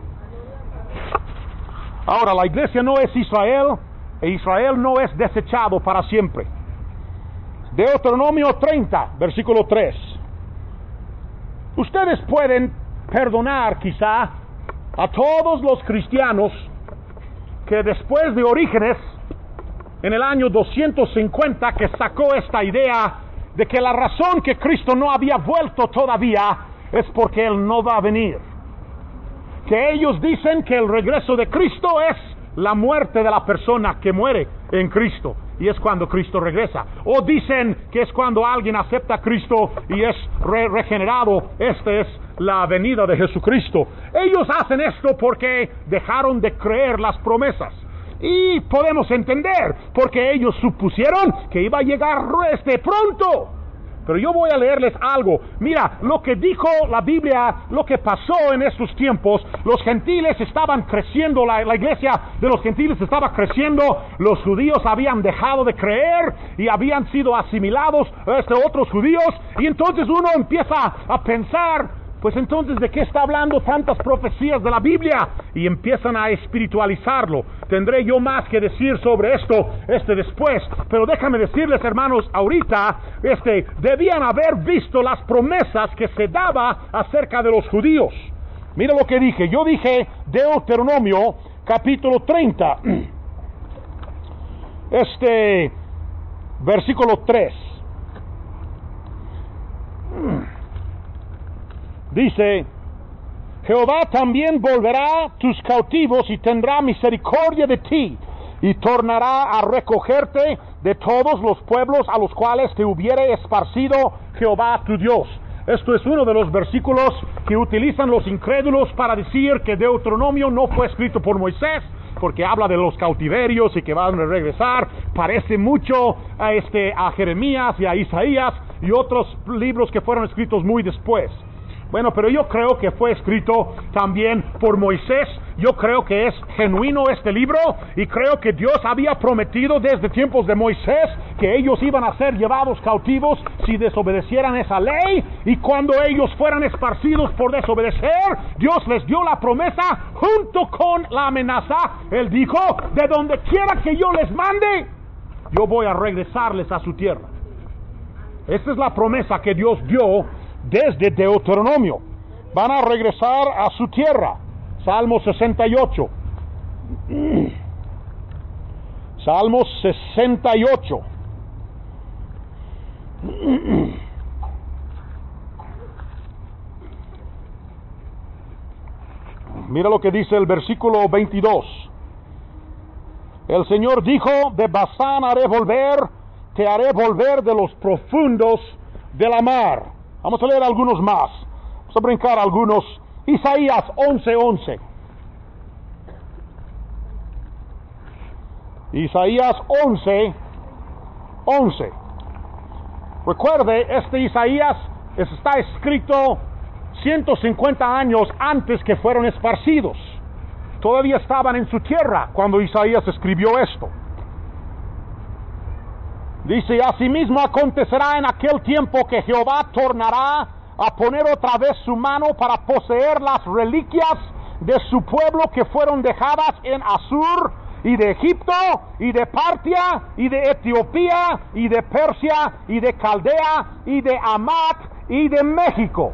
Ahora, la iglesia no es Israel, e Israel no es desechado para siempre. Deuteronomio 30, versículo 3. Ustedes pueden perdonar quizá a todos los cristianos que después de Orígenes, en el año 250, que sacó esta idea de que la razón que Cristo no había vuelto todavía es porque Él no va a venir. Que ellos dicen que el regreso de Cristo es la muerte de la persona que muere en Cristo, y es cuando Cristo regresa. O dicen que es cuando alguien acepta a Cristo y es regenerado. Esta es la venida de Jesucristo. Ellos hacen esto porque dejaron de creer las promesas. Y podemos entender, porque ellos supusieron que iba a llegar pronto. Pero yo voy a leerles algo. Mira, lo que dijo la Biblia, lo que pasó en estos tiempos. Los gentiles estaban creciendo, la iglesia de los gentiles estaba creciendo. Los judíos habían dejado de creer y habían sido asimilados otros judíos. Y entonces uno empieza a pensar, pues entonces, ¿de qué está hablando tantas profecías de la Biblia? Y empiezan a espiritualizarlo. Tendré yo más que decir sobre esto después. Pero déjame decirles, hermanos, ahorita, debían haber visto las promesas que se daba acerca de los judíos. Mira lo que dije. Yo dije Deuteronomio, capítulo 30. Versículo 3. Dice: Jehová también volverá tus cautivos y tendrá misericordia de ti, y tornará a recogerte de todos los pueblos a los cuales te hubiere esparcido Jehová tu Dios. Esto es uno de los versículos que utilizan los incrédulos para decir que Deuteronomio no fue escrito por Moisés, porque habla de los cautiverios y que van a regresar. Parece mucho a Jeremías y a Isaías y otros libros que fueron escritos muy después. Bueno, pero yo creo que fue escrito también por Moisés. Yo creo que es genuino este libro, y creo que Dios había prometido desde tiempos de Moisés que ellos iban a ser llevados cautivos si desobedecieran esa ley, y cuando ellos fueran esparcidos por desobedecer, Dios les dio la promesa junto con la amenaza. Él dijo: de donde quiera que yo les mande, yo voy a regresarles a su tierra. Esta es la promesa que Dios dio desde Deuteronomio. Van a regresar a su tierra. Salmo 68. Salmo 68. Mira lo que dice el versículo 22. El Señor dijo: de Basán haré volver, te haré volver de los profundos de la mar. Vamos a leer algunos más. Vamos a brincar algunos. Isaías 11:11. Isaías 11:11. Recuerde, Isaías está escrito 150 años antes que fueron esparcidos. Todavía estaban en su tierra cuando Isaías escribió esto. Dice: asimismo acontecerá en aquel tiempo que Jehová tornará a poner otra vez su mano para poseer las reliquias de su pueblo que fueron dejadas en Asur, y de Egipto, y de Partia, y de Etiopía, y de Persia, y de Caldea, y de Amat, y de México.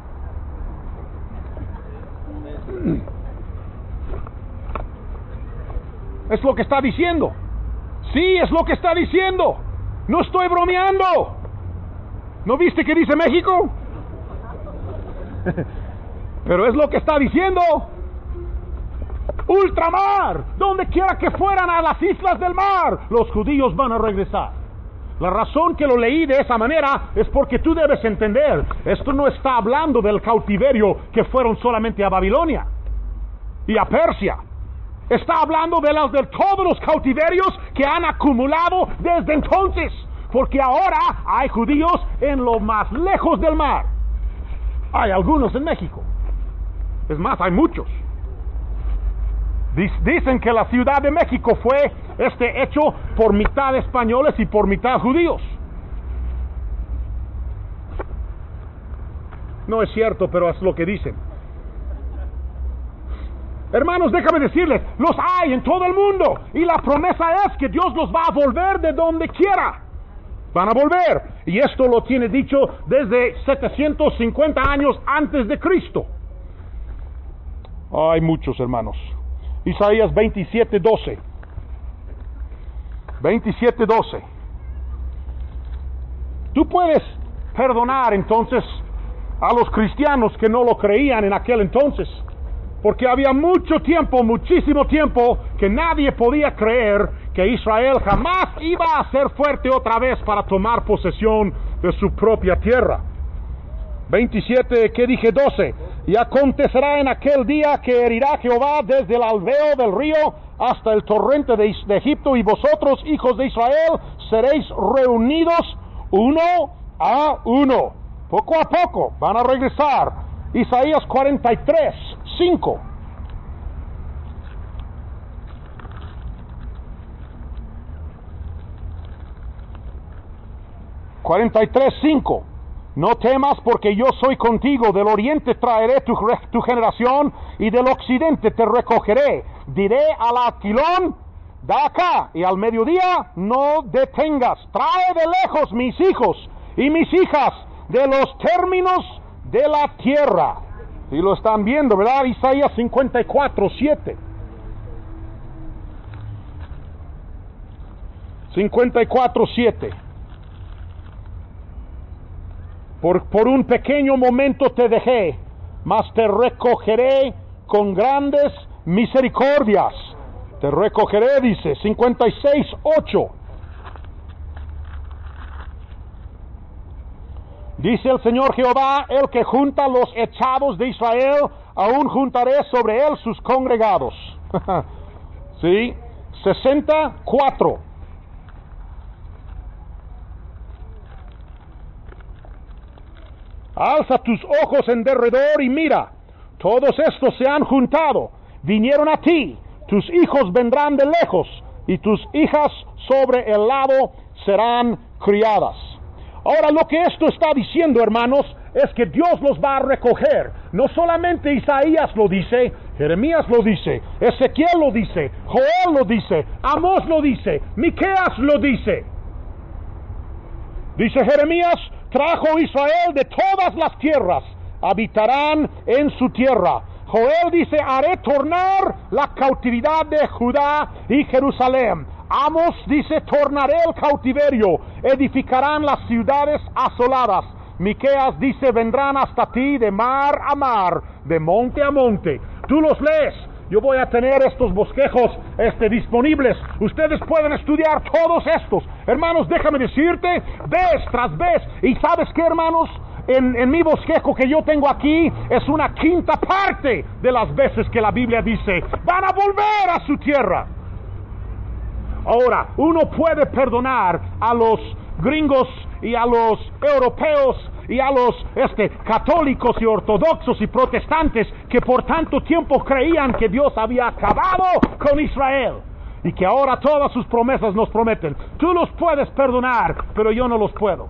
Es lo que está diciendo. Sí, es lo que está diciendo. No estoy bromeando. ¿No viste que dice México? Pero es lo que está diciendo. Ultramar, donde quiera que fueran, a las islas del mar, los judíos van a regresar. La razón que lo leí de esa manera es porque tú debes entender, esto no está hablando del cautiverio que fueron solamente a Babilonia y a Persia. Está hablando de todos los cautiverios que han acumulado desde entonces, porque ahora hay judíos en lo más lejos del mar. Hay algunos en México. Es más, hay muchos. Dicen que la Ciudad de México fue hecho por mitad españoles y por mitad judíos. No es cierto, pero es lo que dicen. Hermanos, déjame decirles, los hay en todo el mundo, y la promesa es que Dios los va a volver de donde quiera. Van a volver, y esto lo tiene dicho desde 750 años antes de Cristo. Hay muchos, hermanos. Isaías 27:12. 27:12. Tú puedes perdonar entonces a los cristianos que no lo creían en aquel entonces, porque había mucho tiempo, muchísimo tiempo, que nadie podía creer que Israel jamás iba a ser fuerte otra vez para tomar posesión de su propia tierra. 27, ¿qué dije? 12. Y acontecerá en aquel día que herirá Jehová desde el alveo del río hasta el torrente de Egipto, y vosotros, hijos de Israel, seréis reunidos uno a uno. Poco a poco van a regresar. Isaías 43, 5. No temas, porque yo soy contigo. Del oriente traeré tu generación, y del occidente te recogeré. Diré al aquilón, da acá, y al mediodía no detengas. Trae de lejos mis hijos y mis hijas de los términos de la tierra. Si lo están viendo, ¿verdad? Isaías 54, 7. 54, 7. Por un pequeño momento te dejé, mas te recogeré con grandes misericordias. Te recogeré, dice. 56, 8. Dice el Señor Jehová: el que junta los echados de Israel, aún juntaré sobre él sus congregados. ¿Sí? 64. Alza tus ojos en derredor y mira, todos estos se han juntado, vinieron a ti, tus hijos vendrán de lejos, y tus hijas sobre el lado serán criadas. Ahora, lo que esto está diciendo, hermanos, es que Dios los va a recoger. No solamente Isaías lo dice, Jeremías lo dice, Ezequiel lo dice, Joel lo dice, Amós lo dice, Miqueas lo dice. Dice Jeremías: trajo Israel de todas las tierras, habitarán en su tierra. Joel dice: haré tornar la cautividad de Judá y Jerusalén. Amós dice: tornaré el cautiverio, edificarán las ciudades asoladas. Miqueas dice: vendrán hasta ti de mar a mar, de monte a monte. Tú los lees. Yo voy a tener estos bosquejos disponibles. Ustedes pueden estudiar todos estos. Hermanos, déjame decirte, vez tras vez. Y ¿sabes qué, hermanos? En mi bosquejo que yo tengo aquí, es una quinta parte de las veces que la Biblia dice: van a volver a su tierra. Ahora, uno puede perdonar a los gringos y a los europeos y a los católicos y ortodoxos y protestantes que por tanto tiempo creían que Dios había acabado con Israel y que ahora todas sus promesas nos prometen. Tú los puedes perdonar, pero yo no los puedo.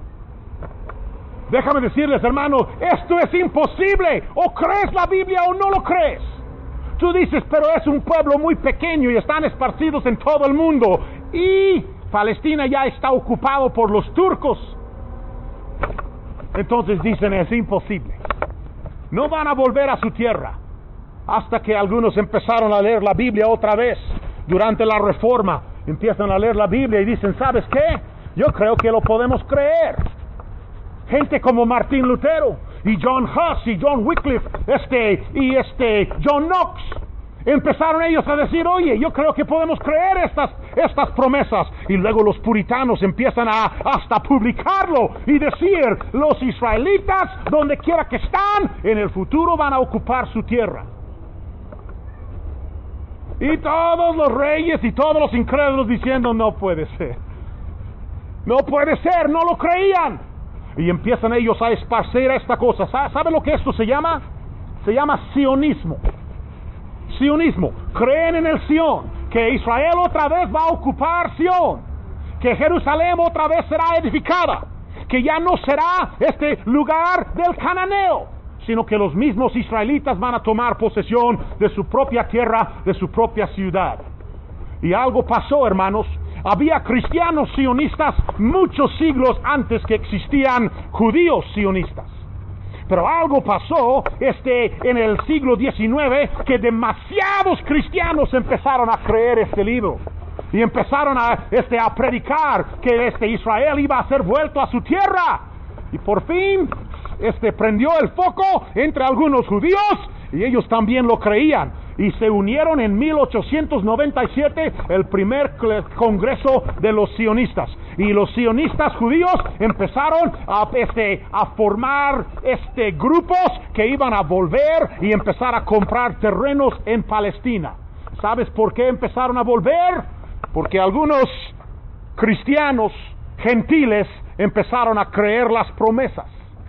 Déjame decirles, hermano, esto es imposible. O crees la Biblia o no lo crees. Tú dices: pero es un pueblo muy pequeño y están esparcidos en todo el mundo, y Palestina ya está ocupado por los turcos. Entonces dicen: es imposible. No van a volver a su tierra. Hasta que algunos empezaron a leer la Biblia otra vez. Durante la Reforma empiezan a leer la Biblia y dicen: ¿sabes qué? Yo creo que lo podemos creer. Gente como Martín Lutero y John Huss y John Wycliffe y John Knox, empezaron ellos a decir: oye, yo creo que podemos creer estas promesas. Y luego los puritanos empiezan a hasta publicarlo y decir: los israelitas, donde quiera que están, en el futuro van a ocupar su tierra. Y todos los reyes y todos los incrédulos diciendo: no puede ser, no puede ser, no lo creían. Y empiezan ellos a esparcir esta cosa. ¿Sabe lo que esto se llama? Se llama sionismo. Sionismo. Creen en el Sion, que Israel otra vez va a ocupar Sion, que Jerusalén otra vez será edificada, que ya no será este lugar del cananeo, sino que los mismos israelitas van a tomar posesión de su propia tierra, de su propia ciudad. Y algo pasó, hermanos. Había cristianos sionistas muchos siglos antes que existían judíos sionistas. Pero algo pasó en el siglo XIX, que demasiados cristianos empezaron a creer este libro y empezaron a predicar que Israel iba a ser vuelto a su tierra. Y por fin prendió el foco entre algunos judíos y ellos también lo creían. Y se unieron en 1897 el primer congreso de los sionistas. Y los sionistas judíos empezaron a formar grupos que iban a volver y empezar a comprar terrenos en Palestina. ¿Sabes por qué empezaron a volver? Porque algunos cristianos gentiles empezaron a creer las promesas.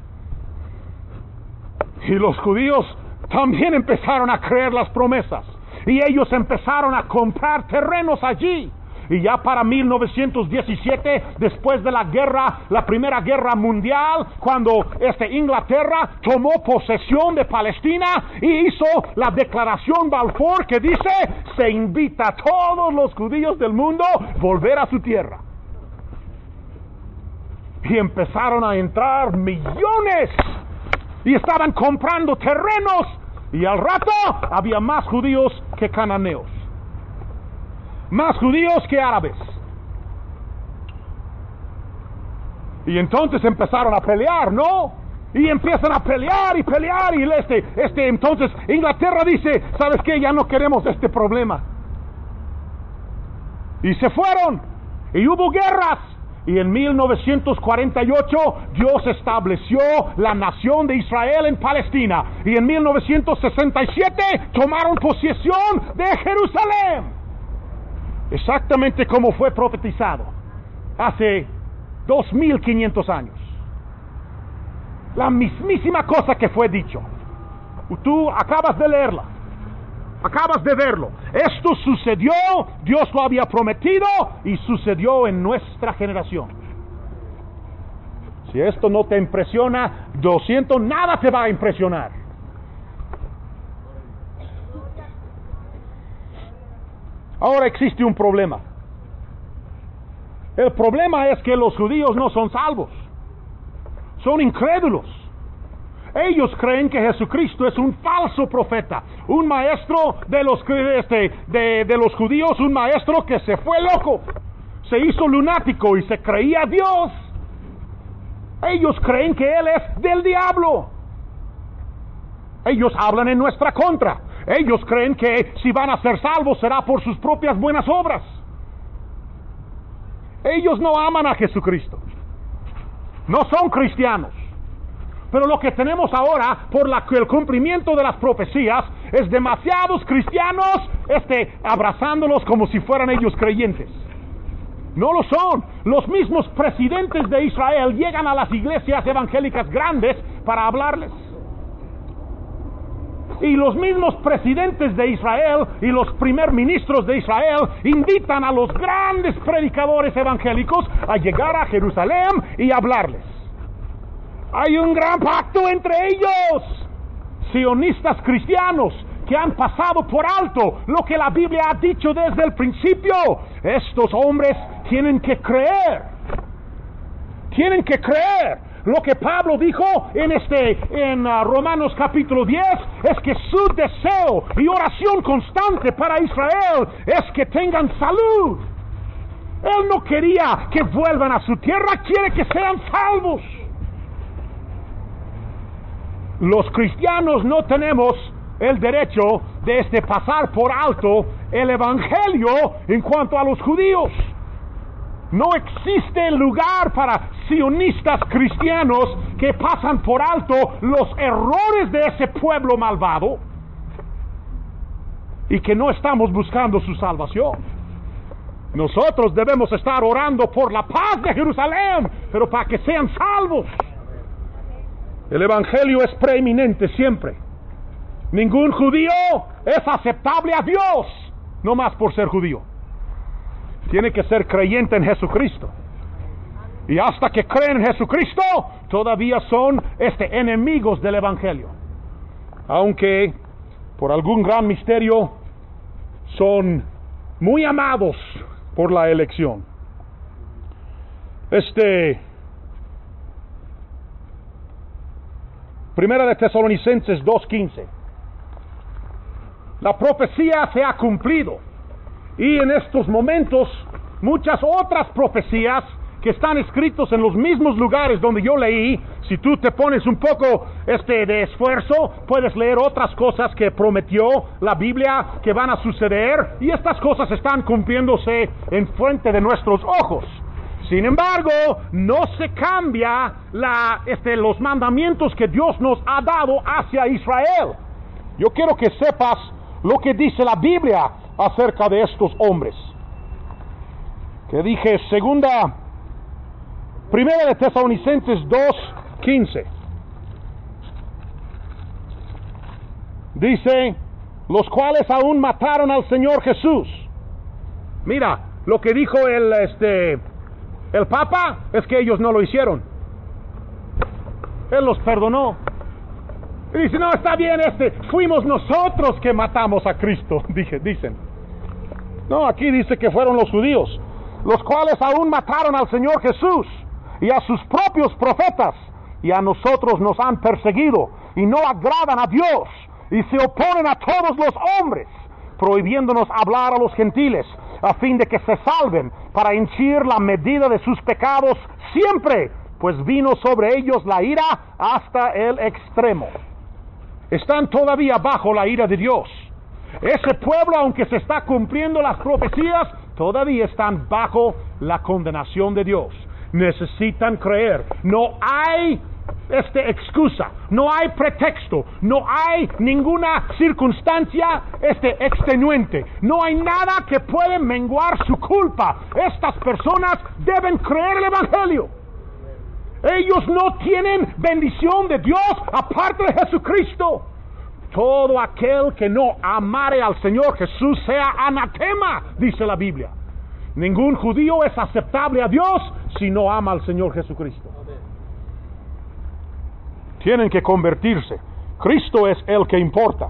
Y los judíos también empezaron a creer las promesas. Y ellos empezaron a comprar terrenos allí. Y ya para 1917, después de la Primera Guerra Mundial, cuando Inglaterra tomó posesión de Palestina y hizo la Declaración Balfour que dice, se invita a todos los judíos del mundo a volver a su tierra. Y empezaron a entrar millones y estaban comprando terrenos. Y al rato había más judíos que cananeos, más judíos que árabes. Y entonces empezaron a pelear, ¿no? Y empiezan a pelear y pelear. Y entonces Inglaterra dice, ¿sabes qué? Ya no queremos este problema. Y se fueron. Y hubo guerras. Y en 1948 Dios estableció la nación de Israel en Palestina. Y en 1967 tomaron posesión de Jerusalén. Exactamente como fue profetizado hace 2500 años. La mismísima cosa que fue dicho. Tú acabas de leerla. Acabas de verlo. Esto sucedió, Dios lo había prometido y sucedió en nuestra generación. Si esto no te impresiona, lo siento, nada te va a impresionar. Ahora existe un problema. El problema es que los judíos no son salvos. Son incrédulos. Ellos creen que Jesucristo es un falso profeta, un maestro de los judíos, un maestro que se fue loco, se hizo lunático y se creía Dios. Ellos creen que Él es del diablo. Ellos hablan en nuestra contra. Ellos creen que si van a ser salvos será por sus propias buenas obras. Ellos no aman a Jesucristo. No son cristianos. Pero lo que tenemos ahora, por el cumplimiento de las profecías, es demasiados cristianos abrazándolos como si fueran ellos creyentes. No lo son. Los mismos presidentes de Israel llegan a las iglesias evangélicas grandes para hablarles. Y los mismos presidentes de Israel y los primer ministros de Israel invitan a los grandes predicadores evangélicos a llegar a Jerusalén y hablarles. Hay un gran pacto entre ellos, sionistas cristianos, que han pasado por alto lo que la Biblia ha dicho desde el principio. Estos hombres tienen que creer. Tienen que creer. Lo que Pablo dijo en Romanos capítulo 10 es que su deseo y oración constante para Israel es que tengan salud. Él no quería que vuelvan a su tierra, quiere que sean salvos. Los cristianos no tenemos el derecho de pasar por alto el evangelio en cuanto a los judíos. No existe lugar para sionistas cristianos que pasan por alto los errores de ese pueblo malvado y que no estamos buscando su salvación. Nosotros debemos estar orando por la paz de Jerusalén, pero para que sean salvos. El evangelio es preeminente siempre. Ningún judío es aceptable a Dios, no más por ser judío. Tiene que ser creyente en Jesucristo. Y hasta que creen en Jesucristo, todavía son enemigos del evangelio. Aunque por algún gran misterio son muy amados por la elección. Primera de Tesalonicenses 2:15. La profecía se ha cumplido. Y en estos momentos, muchas otras profecías que están escritos en los mismos lugares donde yo leí. Si tú te pones un poco de esfuerzo, puedes leer otras cosas que prometió la Biblia que van a suceder, y estas cosas están cumpliéndose en frente de nuestros ojos. Sin embargo, no se cambia los mandamientos que Dios nos ha dado hacia Israel. Yo quiero que sepas lo que dice la Biblia acerca de estos hombres. Que dije, Primera de Tesalonicenses 2:15. Dice, los cuales aún mataron al Señor Jesús. Mira, lo que dijo el Papa es que ellos no lo hicieron. Él los perdonó. Y dice, no, está bien, fuimos nosotros que matamos a Cristo, dicen. No, aquí dice que fueron los judíos, los cuales aún mataron al Señor Jesús y a sus propios profetas, y a nosotros nos han perseguido, y no agradan a Dios, y se oponen a todos los hombres, prohibiéndonos hablar a los gentiles, a fin de que se salven, para henchir la medida de sus pecados siempre, pues vino sobre ellos la ira hasta el extremo. Están todavía bajo la ira de Dios. Ese pueblo, aunque se está cumpliendo las profecías, todavía están bajo la condenación de Dios. Necesitan creer. No hay excusa, no hay pretexto, no hay ninguna circunstancia extenuante, no hay nada que pueda menguar su culpa. Estas personas deben creer el Evangelio. Ellos no tienen bendición de Dios aparte de Jesucristo. Todo aquel que no amare al Señor Jesús sea anatema, dice la Biblia. Ningún judío es aceptable a Dios si no ama al Señor Jesucristo. Tienen que convertirse. Cristo es el que importa.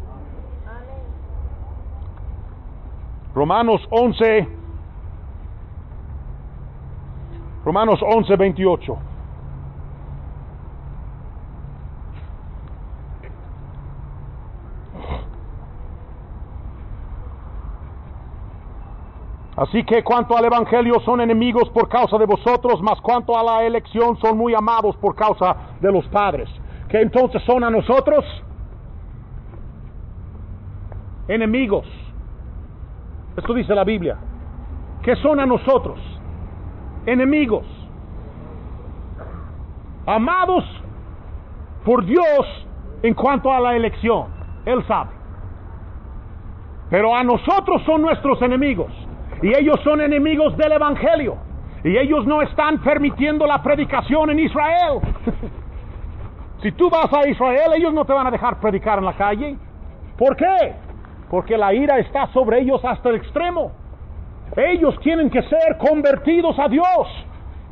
Romanos 11:28. Así que cuanto al Evangelio son enemigos por causa de vosotros, mas cuanto a la elección son muy amados por causa de los padres. ¿Qué entonces son a nosotros? Enemigos. Esto dice la Biblia. ¿Qué son a nosotros? Enemigos. Amados por Dios en cuanto a la elección. Él sabe. Pero a nosotros son nuestros enemigos. Y ellos son enemigos del Evangelio. Y ellos no están permitiendo la predicación en Israel. Si tú vas a Israel, ellos no te van a dejar predicar en la calle. ¿Por qué? Porque la ira está sobre ellos hasta el extremo. Ellos tienen que ser convertidos a Dios.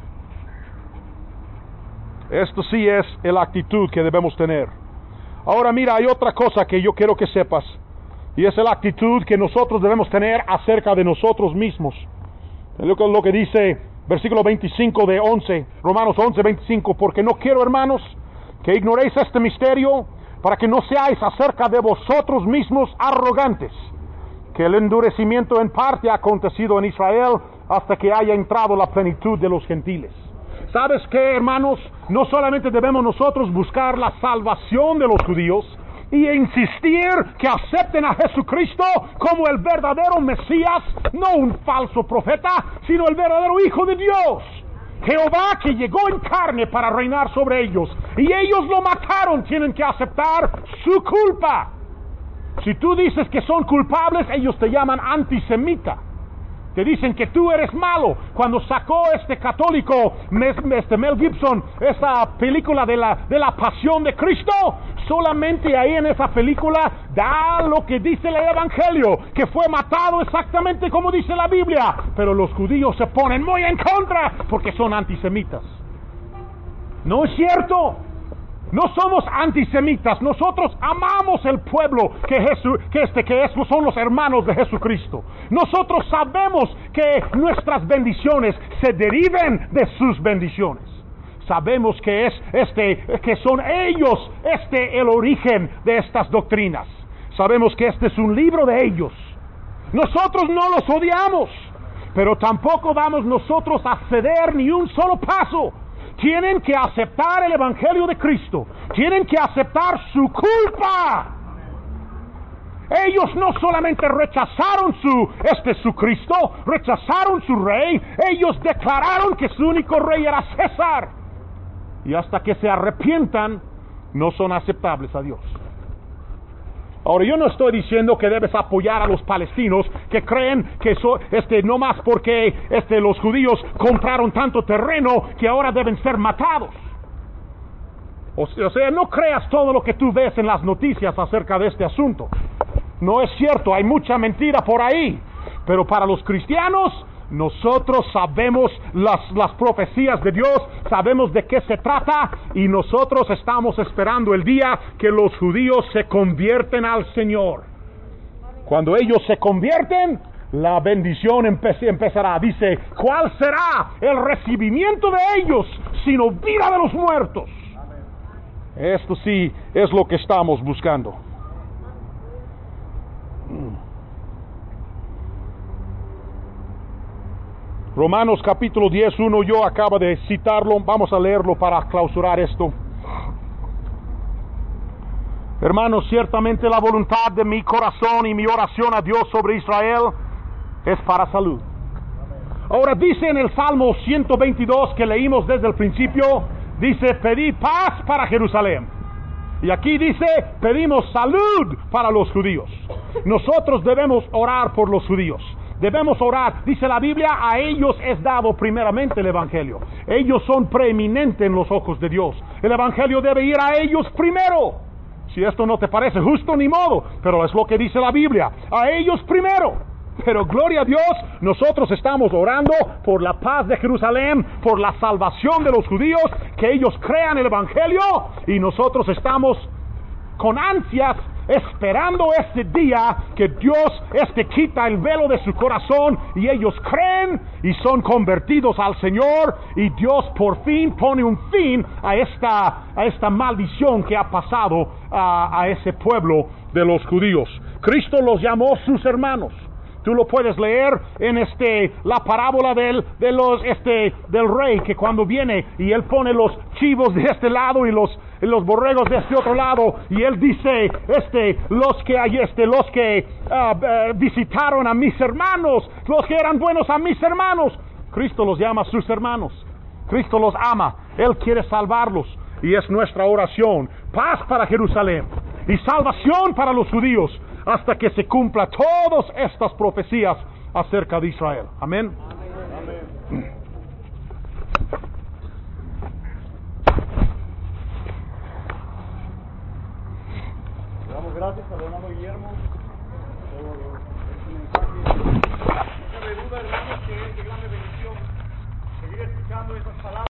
Esto sí es la actitud que debemos tener. Ahora mira, hay otra cosa que yo quiero que sepas. Y es la actitud que nosotros debemos tener acerca de nosotros mismos. Lo que dice versículo 25 de Romanos 11:25. Porque no quiero, hermanos, que ignoréis este misterio, para que no seáis acerca de vosotros mismos arrogantes, que el endurecimiento en parte ha acontecido en Israel, hasta que haya entrado la plenitud de los gentiles. ¿Sabes qué, hermanos? No solamente debemos nosotros buscar la salvación de los judíos, y insistir que acepten a Jesucristo como el verdadero Mesías, no un falso profeta, sino el verdadero Hijo de Dios, Jehová, que llegó en carne para reinar sobre ellos, y ellos lo mataron. Tienen que aceptar su culpa. Si tú dices que son culpables, ellos te llaman antisemita. Te dicen que tú eres malo. Cuando sacó católico Mel Gibson esa película de la pasión de Cristo, solamente ahí en esa película da lo que dice el Evangelio, que fue matado exactamente como dice la Biblia. Pero los judíos se ponen muy en contra porque son antisemitas. No es cierto. No somos antisemitas. Nosotros amamos el pueblo son los hermanos de Jesucristo. Nosotros sabemos que nuestras bendiciones se deriven de sus bendiciones. Sabemos que que son ellos el origen de estas doctrinas. Sabemos que este es un libro de ellos. Nosotros no los odiamos. pero tampoco vamos nosotros a ceder ni un solo paso. Tienen que aceptar el Evangelio de Cristo. Tienen que aceptar su culpa. Ellos no solamente rechazaron su Cristo, rechazaron su rey, ellos declararon que su único rey era César. Y hasta que se arrepientan, no son aceptables a Dios. Ahora, yo no estoy diciendo que debes apoyar a los palestinos que creen que no más porque los judíos compraron tanto terreno que ahora deben ser matados. O sea, no creas todo lo que tú ves en las noticias acerca de este asunto. No es cierto, hay mucha mentira por ahí. Pero para los cristianos, nosotros sabemos las profecías de Dios, sabemos de qué se trata, y nosotros estamos esperando el día que los judíos se convierten al Señor. Cuando ellos se convierten, la bendición empezará. Dice, ¿cuál será el recibimiento de ellos sino vida de los muertos? Esto sí es lo que estamos buscando. Romanos capítulo 10:1, yo acabo de citarlo, vamos a leerlo para clausurar esto. Hermanos, ciertamente la voluntad de mi corazón y mi oración a Dios sobre Israel es para salud. Ahora dice en el Salmo 122 que leímos desde el principio, dice, pedí paz para Jerusalén. Y aquí dice, pedimos salud para los judíos. Nosotros debemos orar por los judíos. Debemos orar. Dice la Biblia, a ellos es dado primeramente el Evangelio. Ellos son preeminentes en los ojos de Dios. El Evangelio debe ir a ellos primero. Si esto no te parece justo, ni modo. Pero es lo que dice la Biblia. A ellos primero. Pero gloria a Dios, nosotros estamos orando por la paz de Jerusalén, por la salvación de los judíos, que ellos crean el Evangelio, y nosotros estamos con ansias esperando ese día que Dios quita el velo de su corazón y ellos creen y son convertidos al Señor, y Dios por fin pone un fin a esta maldición que ha pasado a ese pueblo de los judíos. Cristo los llamó sus hermanos. Tú lo puedes leer en la parábola del rey, que cuando viene y él pone los chivos de este lado y los borregos de este otro lado, y él dice, los que visitaron a mis hermanos, los que eran buenos a mis hermanos. Cristo los llama sus hermanos. Cristo los ama. Él quiere salvarlos, y es nuestra oración. Paz para Jerusalén y salvación para los judíos, hasta que se cumpla todas estas profecías acerca de Israel. Amén. Amén. Le damos gracias al hermano Guillermo por este mensaje. No cabe duda, hermanos, que es de grande bendición seguir escuchando esas palabras.